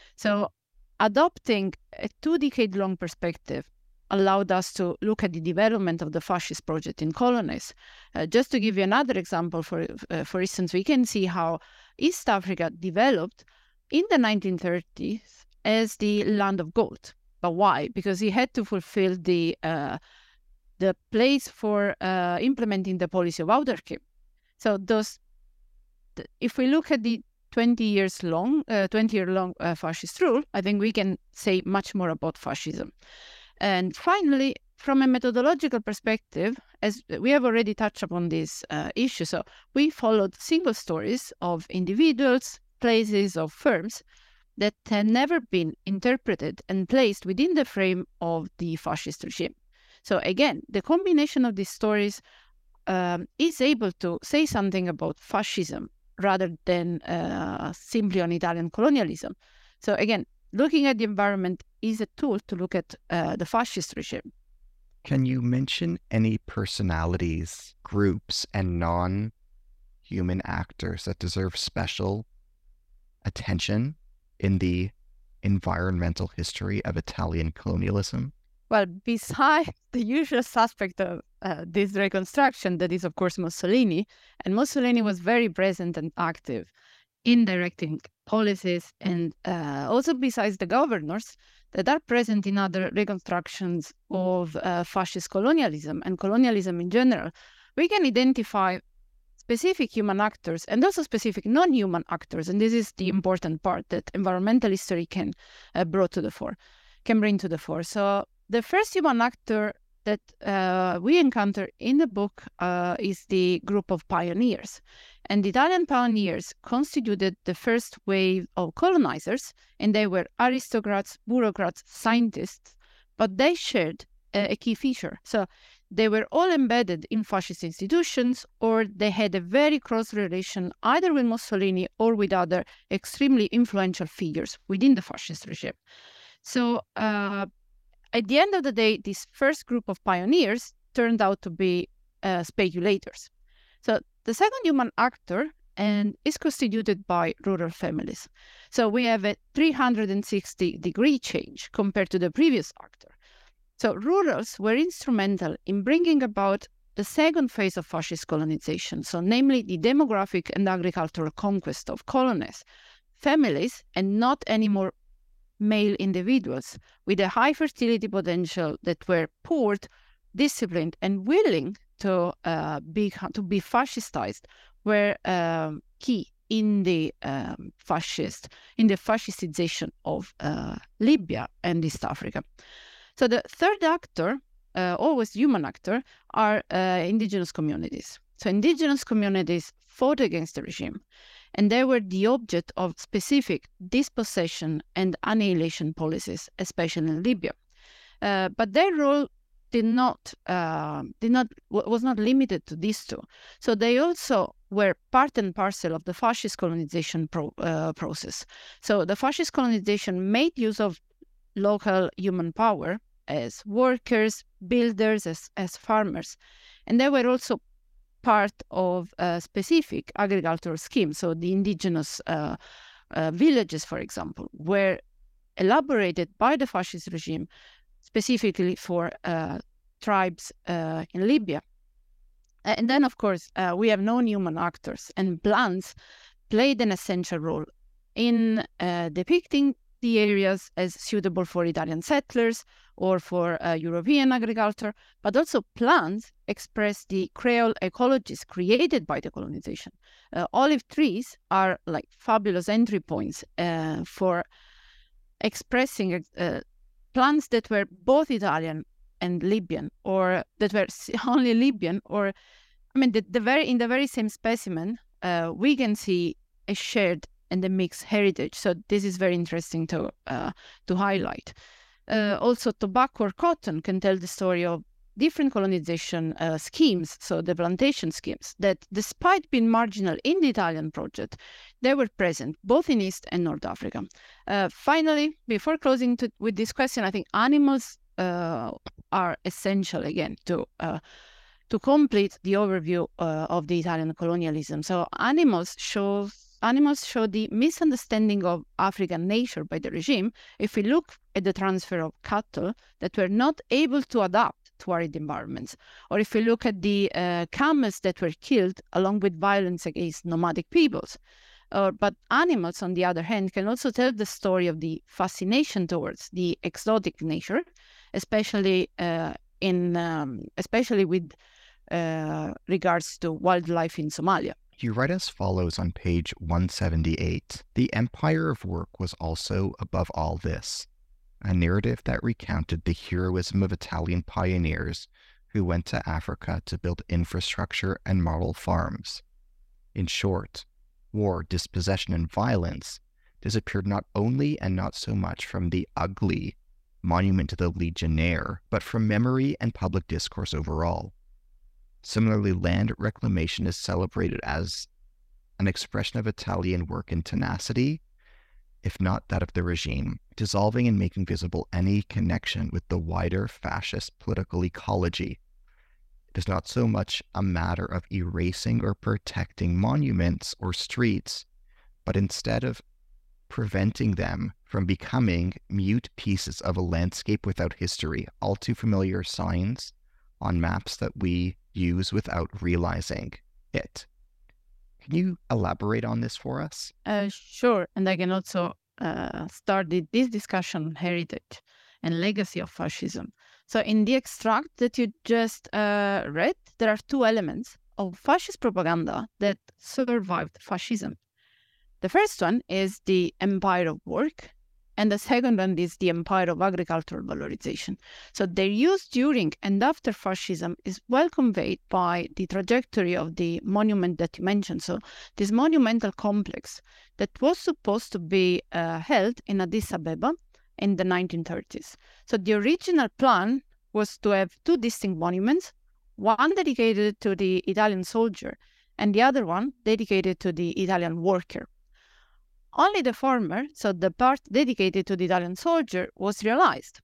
So adopting a two-decade-long perspective allowed us to look at the development of the fascist project in colonies. Uh, just to give you another example, for uh, for instance, we can see how East Africa developed in the nineteen thirties as the land of gold. But why? Because it had to fulfill the uh, the place for uh, implementing the policy of autarky. So those, th- if we look at the twenty years long, uh, twenty year long uh, fascist rule, I think we can say much more about fascism. And finally, from a methodological perspective, as we have already touched upon this uh, issue, so we followed single stories of individuals, places, of firms that had never been interpreted and placed within the frame of the fascist regime. So again, the combination of these stories um, is able to say something about fascism rather than uh, simply on Italian colonialism. So again, looking at the environment is a tool to look at uh, the fascist regime. Can you mention any personalities, groups, and non-human actors that deserve special attention in the environmental history of Italian colonialism? Well, besides the usual suspect of uh, this reconstruction, that is, of course, Mussolini, and Mussolini was very present and active in directing policies, and uh, also besides the governors that are present in other reconstructions of uh, fascist colonialism and colonialism in general, we can identify specific human actors and also specific non-human actors, and this is the important part that environmental history can uh, brought to the fore, can bring to the fore. So the first human actor that uh, we encounter in the book uh, is the group of pioneers. And the Italian pioneers constituted the first wave of colonizers, and they were aristocrats, bureaucrats, scientists, but they shared a, a key feature. So they were all embedded in fascist institutions, or they had a very close relation either with Mussolini or with other extremely influential figures within the fascist regime. So uh, at the end of the day, this first group of pioneers turned out to be uh, speculators. So the second human actor and is constituted by rural families. So we have a three hundred sixty degree change compared to the previous actor. So rurals were instrumental in bringing about the second phase of fascist colonization, so namely the demographic and agricultural conquest of colonies, families, and not anymore male individuals with a high fertility potential that were poor, disciplined, and willing to uh, be to be fascistized were um, key in the um, fascist in the fascistization of uh, Libya and East Africa. So the third actor, uh, always human actor, are uh, indigenous communities. So indigenous communities fought against the regime, and they were the object of specific dispossession and annihilation policies, especially in Libya. Uh, but their role did not uh, did not was not limited to these two. So they also were part and parcel of the fascist colonization pro, uh, process. So the fascist colonization made use of local human power as workers, builders, as, as farmers, and they were also part of a specific agricultural scheme. So the indigenous uh, uh, villages, for example, were elaborated by the fascist regime specifically for uh, tribes uh, in Libya. And then, of course, uh, we have non-human actors, and plants played an essential role in uh, depicting the areas as suitable for Italian settlers or for uh, European agriculture, but also plants express the Creole ecologies created by the colonization. Uh, olive trees are like fabulous entry points uh, for expressing uh, plants that were both Italian and Libyan, or that were only Libyan, or I mean, the, the very in the very same specimen, uh, we can see a shared and a mixed heritage. So this is very interesting to uh, to highlight. Uh, also, tobacco or cotton can tell the story of different colonization uh, schemes, so the plantation schemes, that despite being marginal in the Italian project, they were present both in East and North Africa. Uh, finally, before closing to, with this question, I think animals uh, are essential again to uh, to complete the overview uh, of the Italian colonialism. So animals show animals show the misunderstanding of African nature by the regime. If we look at the transfer of cattle that were not able to adapt to arid environments, or if we look at the uh, camels that were killed along with violence against nomadic peoples. Uh, but animals, on the other hand, can also tell the story of the fascination towards the exotic nature, especially uh, in um, especially with uh, regards to wildlife in Somalia. You write as follows on page one seventy-eight. The empire of work was also, above all this, a narrative that recounted the heroism of Italian pioneers who went to Africa to build infrastructure and model farms. In short, war, dispossession, and violence disappeared not only and not so much from the ugly monument to the Legionnaire, but from memory and public discourse overall. Similarly, land reclamation is celebrated as an expression of Italian work and tenacity, if not that of the regime, dissolving and making visible any connection with the wider fascist political ecology. It is not so much a matter of erasing or protecting monuments or streets, but instead of preventing them from becoming mute pieces of a landscape without history, all too familiar signs on maps that we use without realizing it. Can you elaborate on this for us? Uh, sure, and I can also uh, start the, this discussion on heritage and legacy of fascism. So in the extract that you just uh, read, there are two elements of fascist propaganda that survived fascism. The first one is the empire of work, and the second one is the empire of agricultural valorization. So their use during and after fascism is well conveyed by the trajectory of the monument that you mentioned. So this monumental complex that was supposed to be uh, held in Addis Ababa in the nineteen thirties. So the original plan was to have two distinct monuments, one dedicated to the Italian soldier and the other one dedicated to the Italian worker. Only the former, so the part dedicated to the Italian soldier, was realized.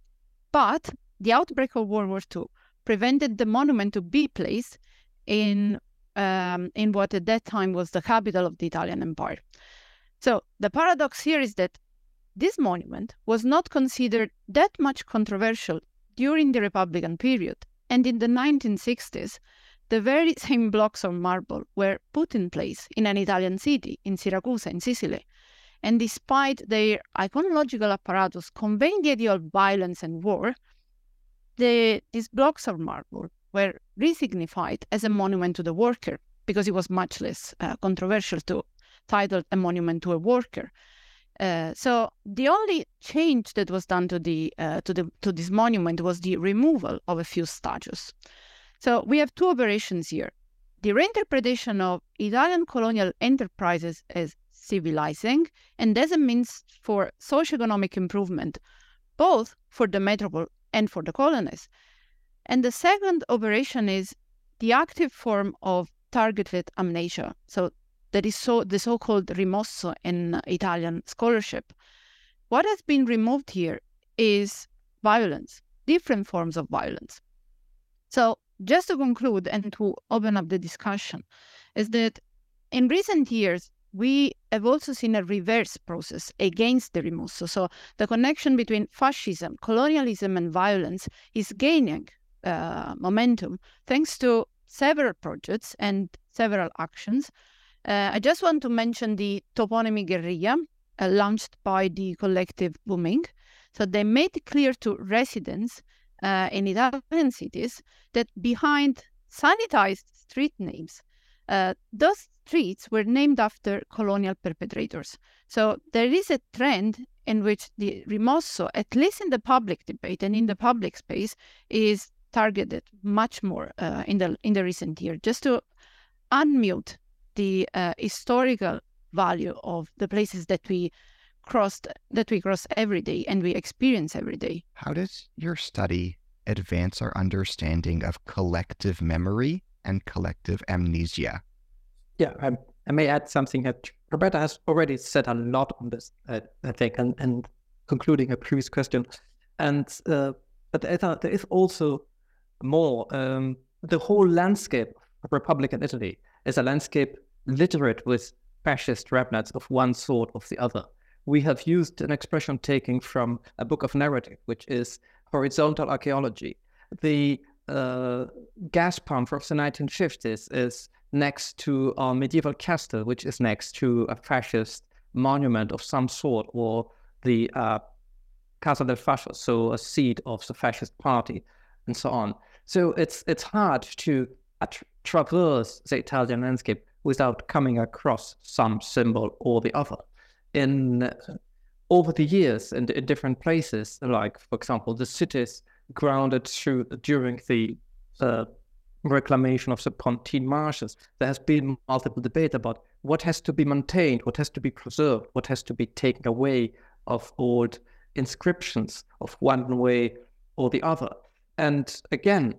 But the outbreak of World War Two prevented the monument to be placed in, um, in what at that time was the capital of the Italian Empire. So the paradox here is that this monument was not considered that much controversial during the Republican period, and in the nineteen sixties, the very same blocks of marble were put in place in an Italian city, in Syracuse, in Sicily. And despite their iconological apparatus conveying the idea of violence and war, the, these blocks of marble were resignified as a monument to the worker, because it was much less uh, controversial to title a monument to a worker. Uh, so the only change that was done to the uh, to the to this monument was the removal of a few statues. So we have two operations here. The reinterpretation of Italian colonial enterprises as civilizing and as a means for socioeconomic improvement, both for the metropole and for the colonies. And the second operation is the active form of targeted amnesia. So that is so the so-called rimosso in Italian scholarship. What has been removed here is violence, different forms of violence. So just to conclude and to open up the discussion, is that in recent years, we have also seen a reverse process against the rimosso. So the connection between fascism, colonialism, and violence is gaining uh, momentum thanks to several projects and several actions. Uh, I just want to mention the toponymy guerrilla uh, launched by the collective Booming. So they made clear to residents Uh, in Italian cities that behind sanitized street names, uh, those streets were named after colonial perpetrators. So there is a trend in which the rimosso, at least in the public debate and in the public space, is targeted much more uh, in the in the recent year, just to unmute the uh, historical value of the places that we crossed that we cross every day and we experience every day. How does your study advance our understanding of collective memory and collective amnesia? Yeah, I, I may add something that Roberta has already said a lot on this, uh, I think, and, and concluding her previous question. And uh, but there is also more. Um, the whole landscape of Republican Italy is a landscape littered with fascist remnants of one sort or the other. We have used an expression taken from a book of narrative, which is horizontal archaeology. The uh, gas pump of the nineteen fifties is next to a medieval castle, which is next to a fascist monument of some sort, or the uh, Casa del Fascio, so a seat of the fascist party, and so on. So it's it's hard to uh, tra- traverse the Italian landscape without coming across some symbol or the other. In uh, over the years, in, in different places, like for example, the cities grounded through during the uh, reclamation of the Pontine marshes, there has been multiple debate about what has to be maintained, what has to be preserved, what has to be taken away of old inscriptions of one way or the other. And again,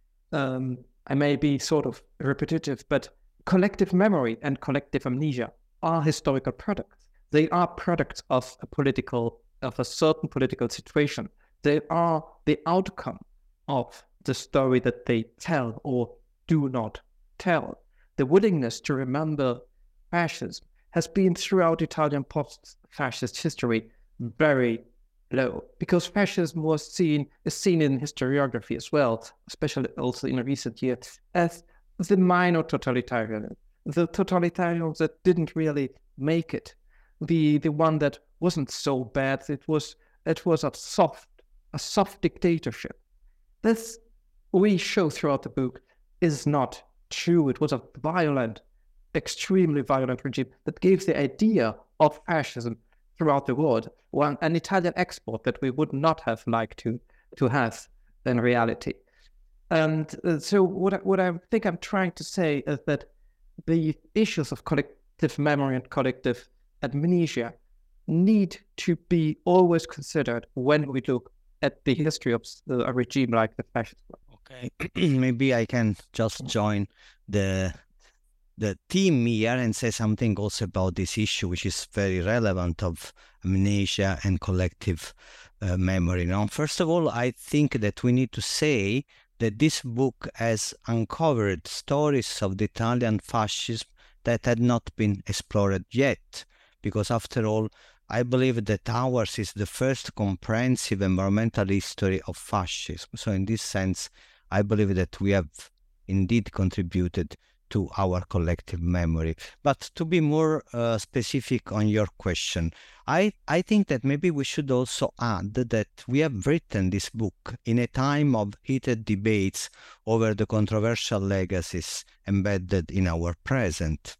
um, I may be sort of repetitive, but collective memory and collective amnesia are historical products. They are products of a political, of a certain political situation. They are the outcome of the story that they tell or do not tell. The willingness to remember fascism has been throughout Italian post-fascist history very low, because fascism was seen is seen in historiography as well, especially also in recent years, as the minor totalitarian, the totalitarian that didn't really make it, the the one that wasn't so bad. It was it was a soft a soft dictatorship. This we show throughout the book is not true. It was a violent, extremely violent regime that gave the idea of fascism throughout the world, one an Italian export that we would not have liked to to have in reality. And uh, so what I, what I think I'm trying to say is that the issues of collective memory and collective amnesia need to be always considered when we look at the history of a regime like the fascist one. Okay, maybe I can just join the the theme here and say something also about this issue, which is very relevant, of amnesia and collective uh, memory. Now, first of all, I think that we need to say that this book has uncovered stories of the Italian fascism that had not been explored yet, because after all, I believe that ours is the first comprehensive environmental history of fascism. So in this sense, I believe that we have indeed contributed to our collective memory. But to be more uh, specific on your question, I, I think that maybe we should also add that we have written this book in a time of heated debates over the controversial legacies embedded in our present.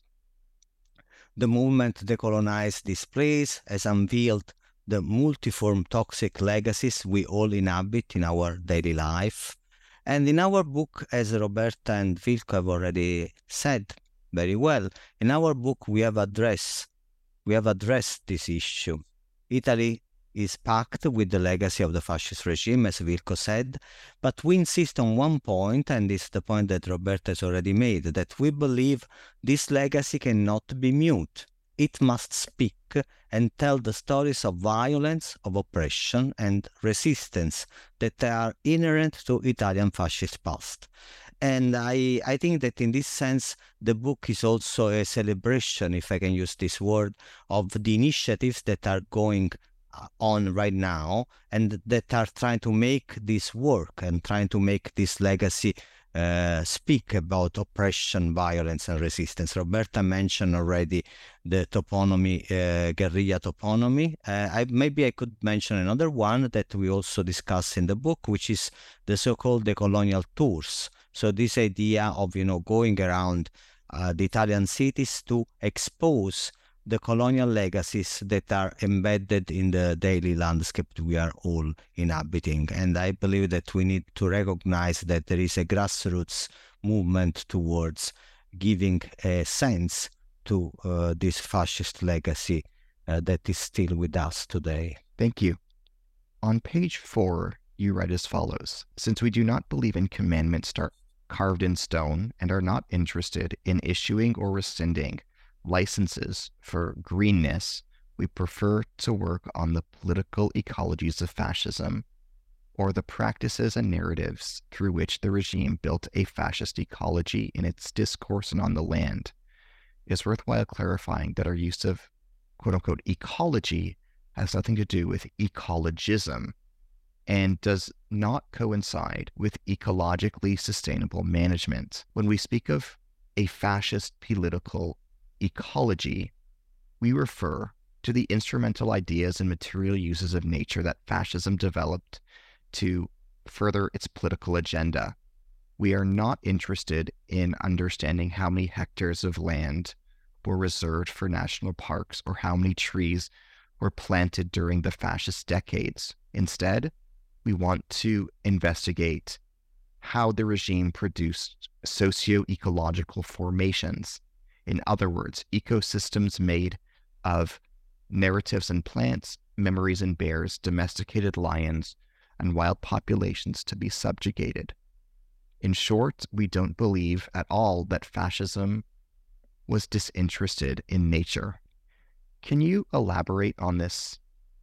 The movement Decolonize Displays has unveiled the multiform toxic legacies we all inhabit in our daily life. And in our book, as Roberta and Vilko have already said very well, in our book we have addressed, we have addressed this issue. Italy is packed with the legacy of the fascist regime, as Vilko said, but we insist on one point, and it's the point that Roberta has already made, that we believe this legacy cannot be mute. It must speak and tell the stories of violence, of oppression and resistance that are inherent to Italian fascist past. And I, I think that in this sense, the book is also a celebration, if I can use this word, of the initiatives that are going on right now and that are trying to make this work and trying to make this legacy Uh, speak about oppression, violence and resistance. Roberta mentioned already the toponymy, uh, guerrilla toponymy. Uh, I, maybe I could mention another one that we also discuss in the book, which is the so-called decolonial tours. So this idea of, you know, going around uh, the Italian cities to expose the colonial legacies that are embedded in the daily landscape we are all inhabiting. And I believe that we need to recognize that there is a grassroots movement towards giving a sense to uh, this fascist legacy uh, that is still with us today. Thank you. On page four, you write as follows: since we do not believe in commandments carved in stone and are not interested in issuing or rescinding licenses for greenness, we prefer to work on the political ecologies of fascism, or the practices and narratives through which the regime built a fascist ecology in its discourse and on the land. It's worthwhile clarifying that our use of quote-unquote ecology has nothing to do with ecologism and does not coincide with ecologically sustainable management. When we speak of a fascist political ecology, we refer to the instrumental ideas and material uses of nature that fascism developed to further its political agenda. We are not interested in understanding how many hectares of land were reserved for national parks or how many trees were planted during the fascist decades. Instead, we want to investigate how the regime produced socio-ecological formations. In other words, ecosystems made of narratives and plants, memories and bears, domesticated lions, and wild populations to be subjugated. In short, we don't believe at all that fascism was disinterested in nature. Can you elaborate on this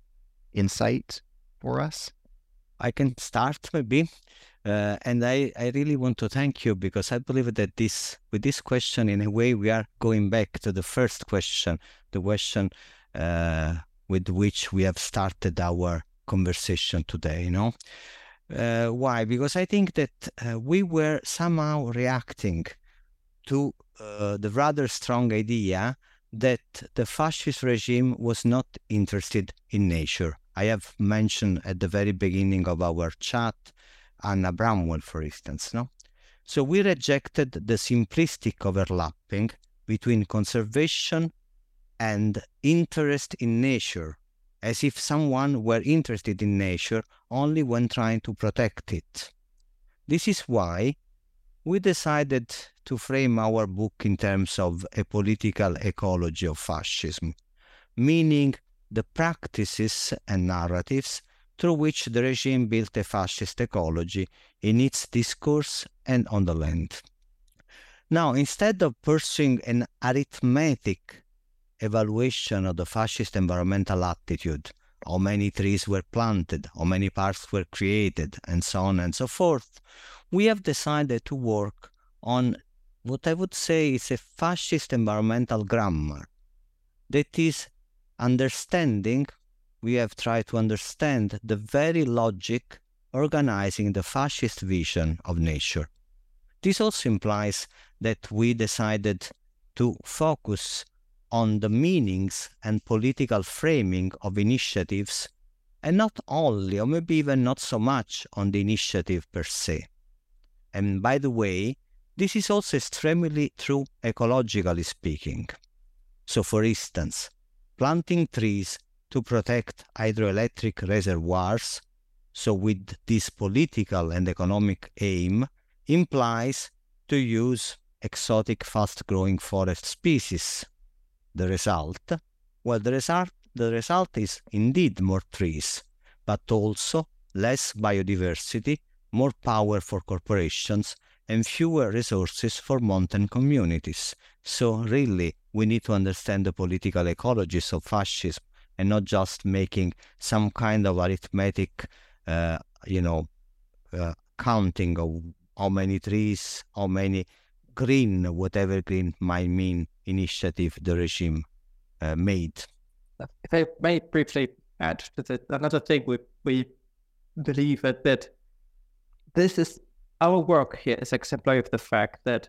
insight for us? I can start maybe, uh, and I, I really want to thank you, because I believe that this with this question, in a way, we are going back to the first question, the question uh, with which we have started our conversation today, you know? Uh, why? Because I think that uh, we were somehow reacting to uh, the rather strong idea that the fascist regime was not interested in nature. I have mentioned at the very beginning of our chat Anna Bramwell, for instance, no? So we rejected the simplistic overlapping between conservation and interest in nature, as if someone were interested in nature only when trying to protect it. This is why we decided to frame our book in terms of a political ecology of fascism, meaning the practices and narratives through which the regime built a fascist ecology in its discourse and on the land. Now, instead of pursuing an arithmetic evaluation of the fascist environmental attitude, how many trees were planted, how many parks were created, and so on and so forth, we have decided to work on what I would say is a fascist environmental grammar. That is, understanding, we have tried to understand the very logic organizing the fascist vision of nature. This also implies that we decided to focus on the meanings and political framing of initiatives, and not only, or maybe even not so much, on the initiative per se. And by the way, this is also extremely true ecologically speaking. So for instance, planting trees to protect hydroelectric reservoirs, so with this political and economic aim, implies to use exotic fast-growing forest species. The result? Well, the result, the result is indeed more trees, but also less biodiversity, more power for corporations, and fewer resources for mountain communities. So really, we need to understand the political ecologies of fascism and not just making some kind of arithmetic, uh, you know, uh, counting of how many trees, how many green, whatever green might mean, initiative the regime uh, made. If I may briefly add to that, another thing we, we believe that, that this is, our work here is exemplary of the fact that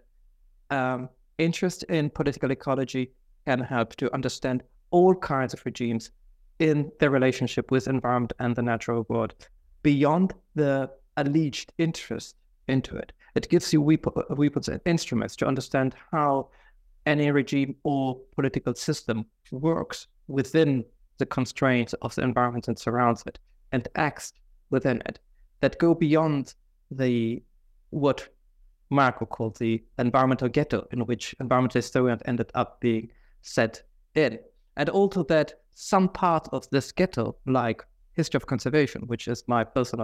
um, interest in political ecology can help to understand all kinds of regimes in their relationship with environment and the natural world, beyond the alleged interest into it. It gives you weapons and instruments to understand how any regime or political system works within the constraints of the environment that surrounds it and acts within it, that go beyond the what Marco called the environmental ghetto, in which environmental historians ended up being set in. And also that some part of this ghetto, like history of conservation, which is my personal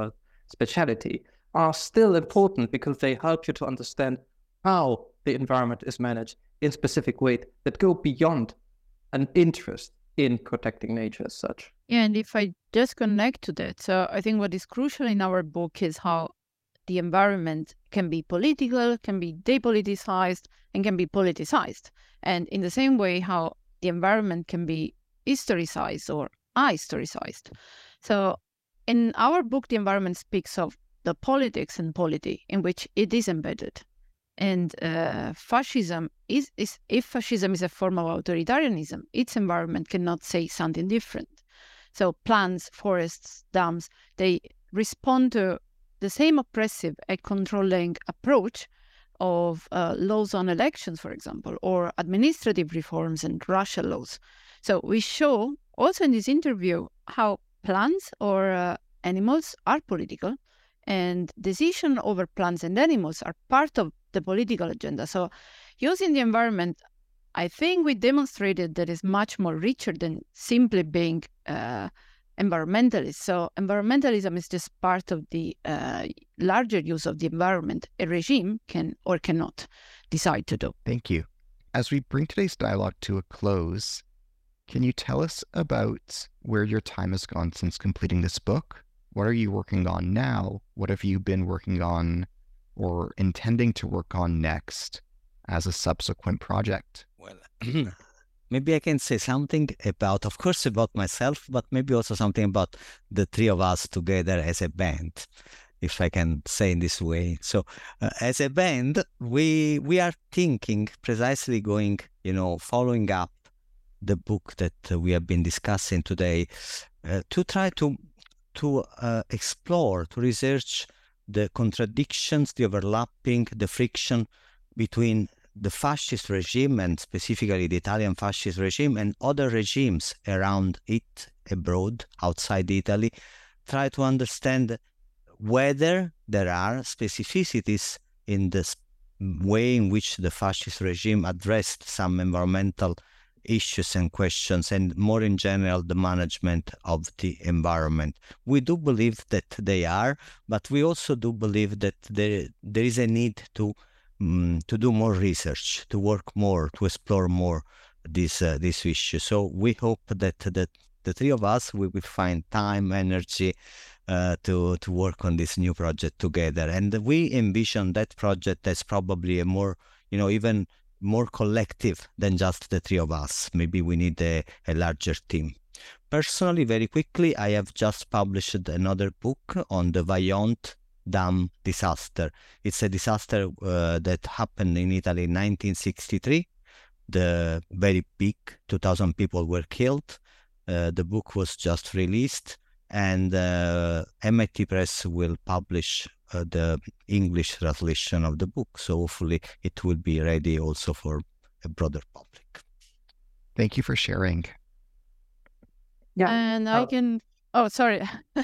speciality are still important because they help you to understand how the environment is managed in specific ways that go beyond an interest in protecting nature as such. Yeah, and if I just connect to that, so I think what is crucial in our book is how the environment can be political, can be depoliticized, and can be politicized. And in the same way, how the environment can be historicized or ahistoricized. So in our book, the environment speaks of the politics and polity in which it is embedded. And uh, fascism is, is, if fascism is a form of authoritarianism, its environment cannot say something different. So plants, forests, dams, they respond to the same oppressive and controlling approach of uh, laws on elections, for example, or administrative reforms and racial laws. So we show also in this interview how plants or uh, animals are political, and decisions over plants and animals are part of the political agenda. So using the environment, I think we demonstrated that it's much more richer than simply being uh, environmentalists. So environmentalism is just part of the uh, larger use of the environment a regime can or cannot decide to do. Thank you. As we bring today's dialogue to a close, can you tell us about where your time has gone since completing this book? What are you working on now? What have you been working on or intending to work on next as a subsequent project? Well, maybe I can say something about, of course, about myself, but maybe also something about the three of us together as a band, if I can say in this way. So uh, as a band, we we are thinking precisely going, you know, following up the book that uh, we have been discussing today uh, to try to to uh, explore, to research the contradictions, the overlapping, the friction between the fascist regime and specifically the Italian fascist regime and other regimes around it, abroad, outside Italy, try to understand whether there are specificities in the way in which the fascist regime addressed some environmental issues and questions, and more in general, the management of the environment. We do believe that they are, but we also do believe that there, there is a need to um, to do more research, to work more, to explore more this uh, this issue. So we hope that the, the three of us, we will find time, energy uh, to, to work on this new project together. And we envision that project as probably a more, you know, even more collective than just the three of us. Maybe we need a, a larger team. Personally, very quickly, I have just published another book on the Vajont Dam disaster. It's a disaster uh, that happened in Italy in nineteen sixty-three. The very big, two thousand people were killed. Uh, the book was just released, and uh, M I T Press will publish uh, the English translation of the book. So hopefully it will be ready also for a broader public. Thank you for sharing. Yeah. And I uh, can, oh, sorry.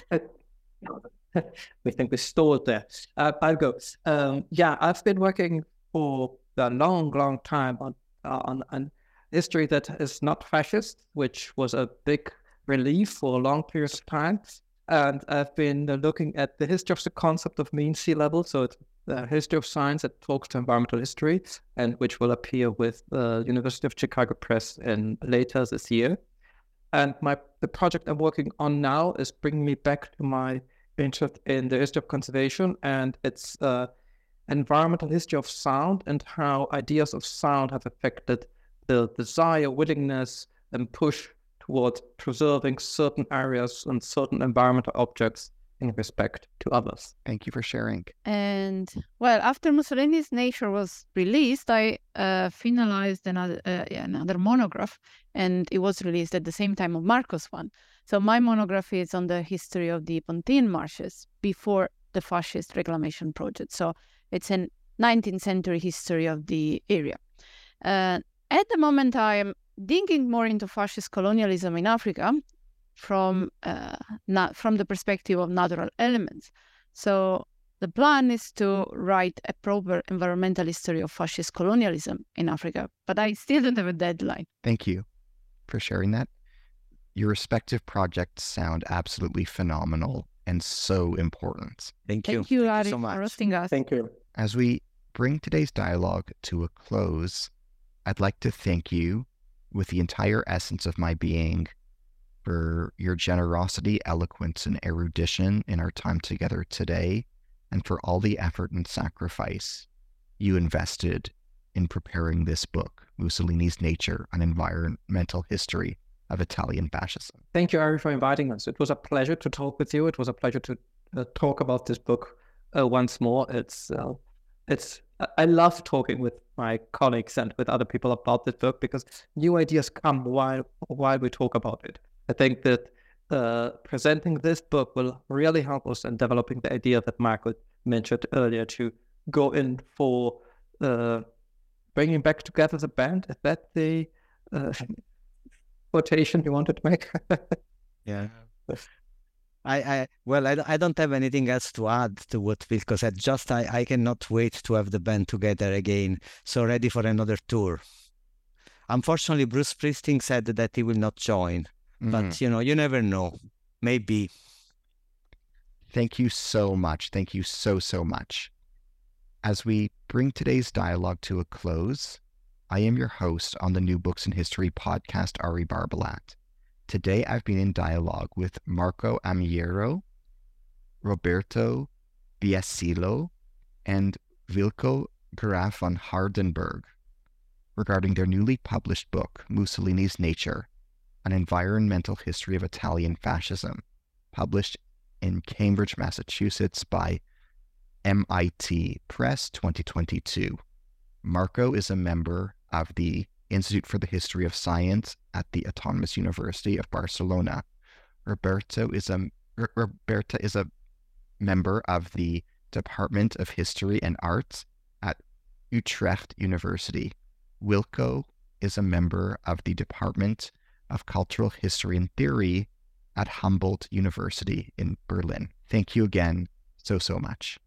we think we stalled there. Uh, I'll go. Um, yeah, I've been working for a long, long time on uh, on, on history that is not fascist, which was a big relief for a long period of time. And I've been uh, looking at the history of the concept of mean sea level. So it's the history of science that talks to environmental history, and which will appear with the University of Chicago Press in later this year. And my the project I'm working on now is bringing me back to my interest in the history of conservation, and it's uh, environmental history of sound and how ideas of sound have affected the desire, willingness, and push towards preserving certain areas and certain environmental objects in respect to others. Thank you for sharing. And well, after Mussolini's Nature was released, I uh, finalized another uh, yeah, another monograph, and it was released at the same time of Marco's one. So my monograph is on the history of the Pontine marshes before the fascist reclamation project. So it's a nineteenth century history of the area. Uh, at the moment, I am digging more into fascist colonialism in Africa from uh, not from the perspective of natural elements. So the plan is to write a proper environmental history of fascist colonialism in Africa, but I still don't have a deadline. Thank you for sharing that. Your respective projects sound absolutely phenomenal, and so important. Thank you. Thank you, Thank Ari, you so for much. hosting us. Thank you. As we bring today's dialogue to a close, I'd like to thank you with the entire essence of my being for your generosity, eloquence, and erudition in our time together today, and for all the effort and sacrifice you invested in preparing this book, Mussolini's Nature, an Environmental History of Italian Fascism. Thank you, Ari, for inviting us. It was a pleasure to talk with you. It was a pleasure to uh, talk about this book uh, once more. It's, uh, it's. I love talking with my colleagues and with other people about this book because new ideas come while while we talk about it. I think that uh, presenting this book will really help us in developing the idea that Marco mentioned earlier to go in for uh, bringing back together the band. Is that the uh, quotation you wanted to make? Yeah. I, I well, I, I don't have anything else to add to what Vilko said. Just I, I cannot wait to have the band together again. So ready for another tour. Unfortunately, Bruce Springsteen said that he will not join. Mm. But, you know, you never know. Maybe. Thank you so much. Thank you so, so much. As we bring today's dialogue to a close, I am your host on the New Books in History podcast, Ari Barbalat. Today, I've been in dialogue with Marco Amiero, Roberto Biasilo, and Vilko Graf von Hardenberg regarding their newly published book, Mussolini's Nature, an Environmental History of Italian Fascism, published in Cambridge, Massachusetts by M I T Press twenty twenty-two. Marco is a member of the Institute for the History of Science at the Autonomous University of Barcelona. Roberto is a R- Roberta is a member of the Department of History and Arts at Utrecht University. Wilco is a member of the Department of Cultural History and Theory at Humboldt University in Berlin. Thank you again so, so much.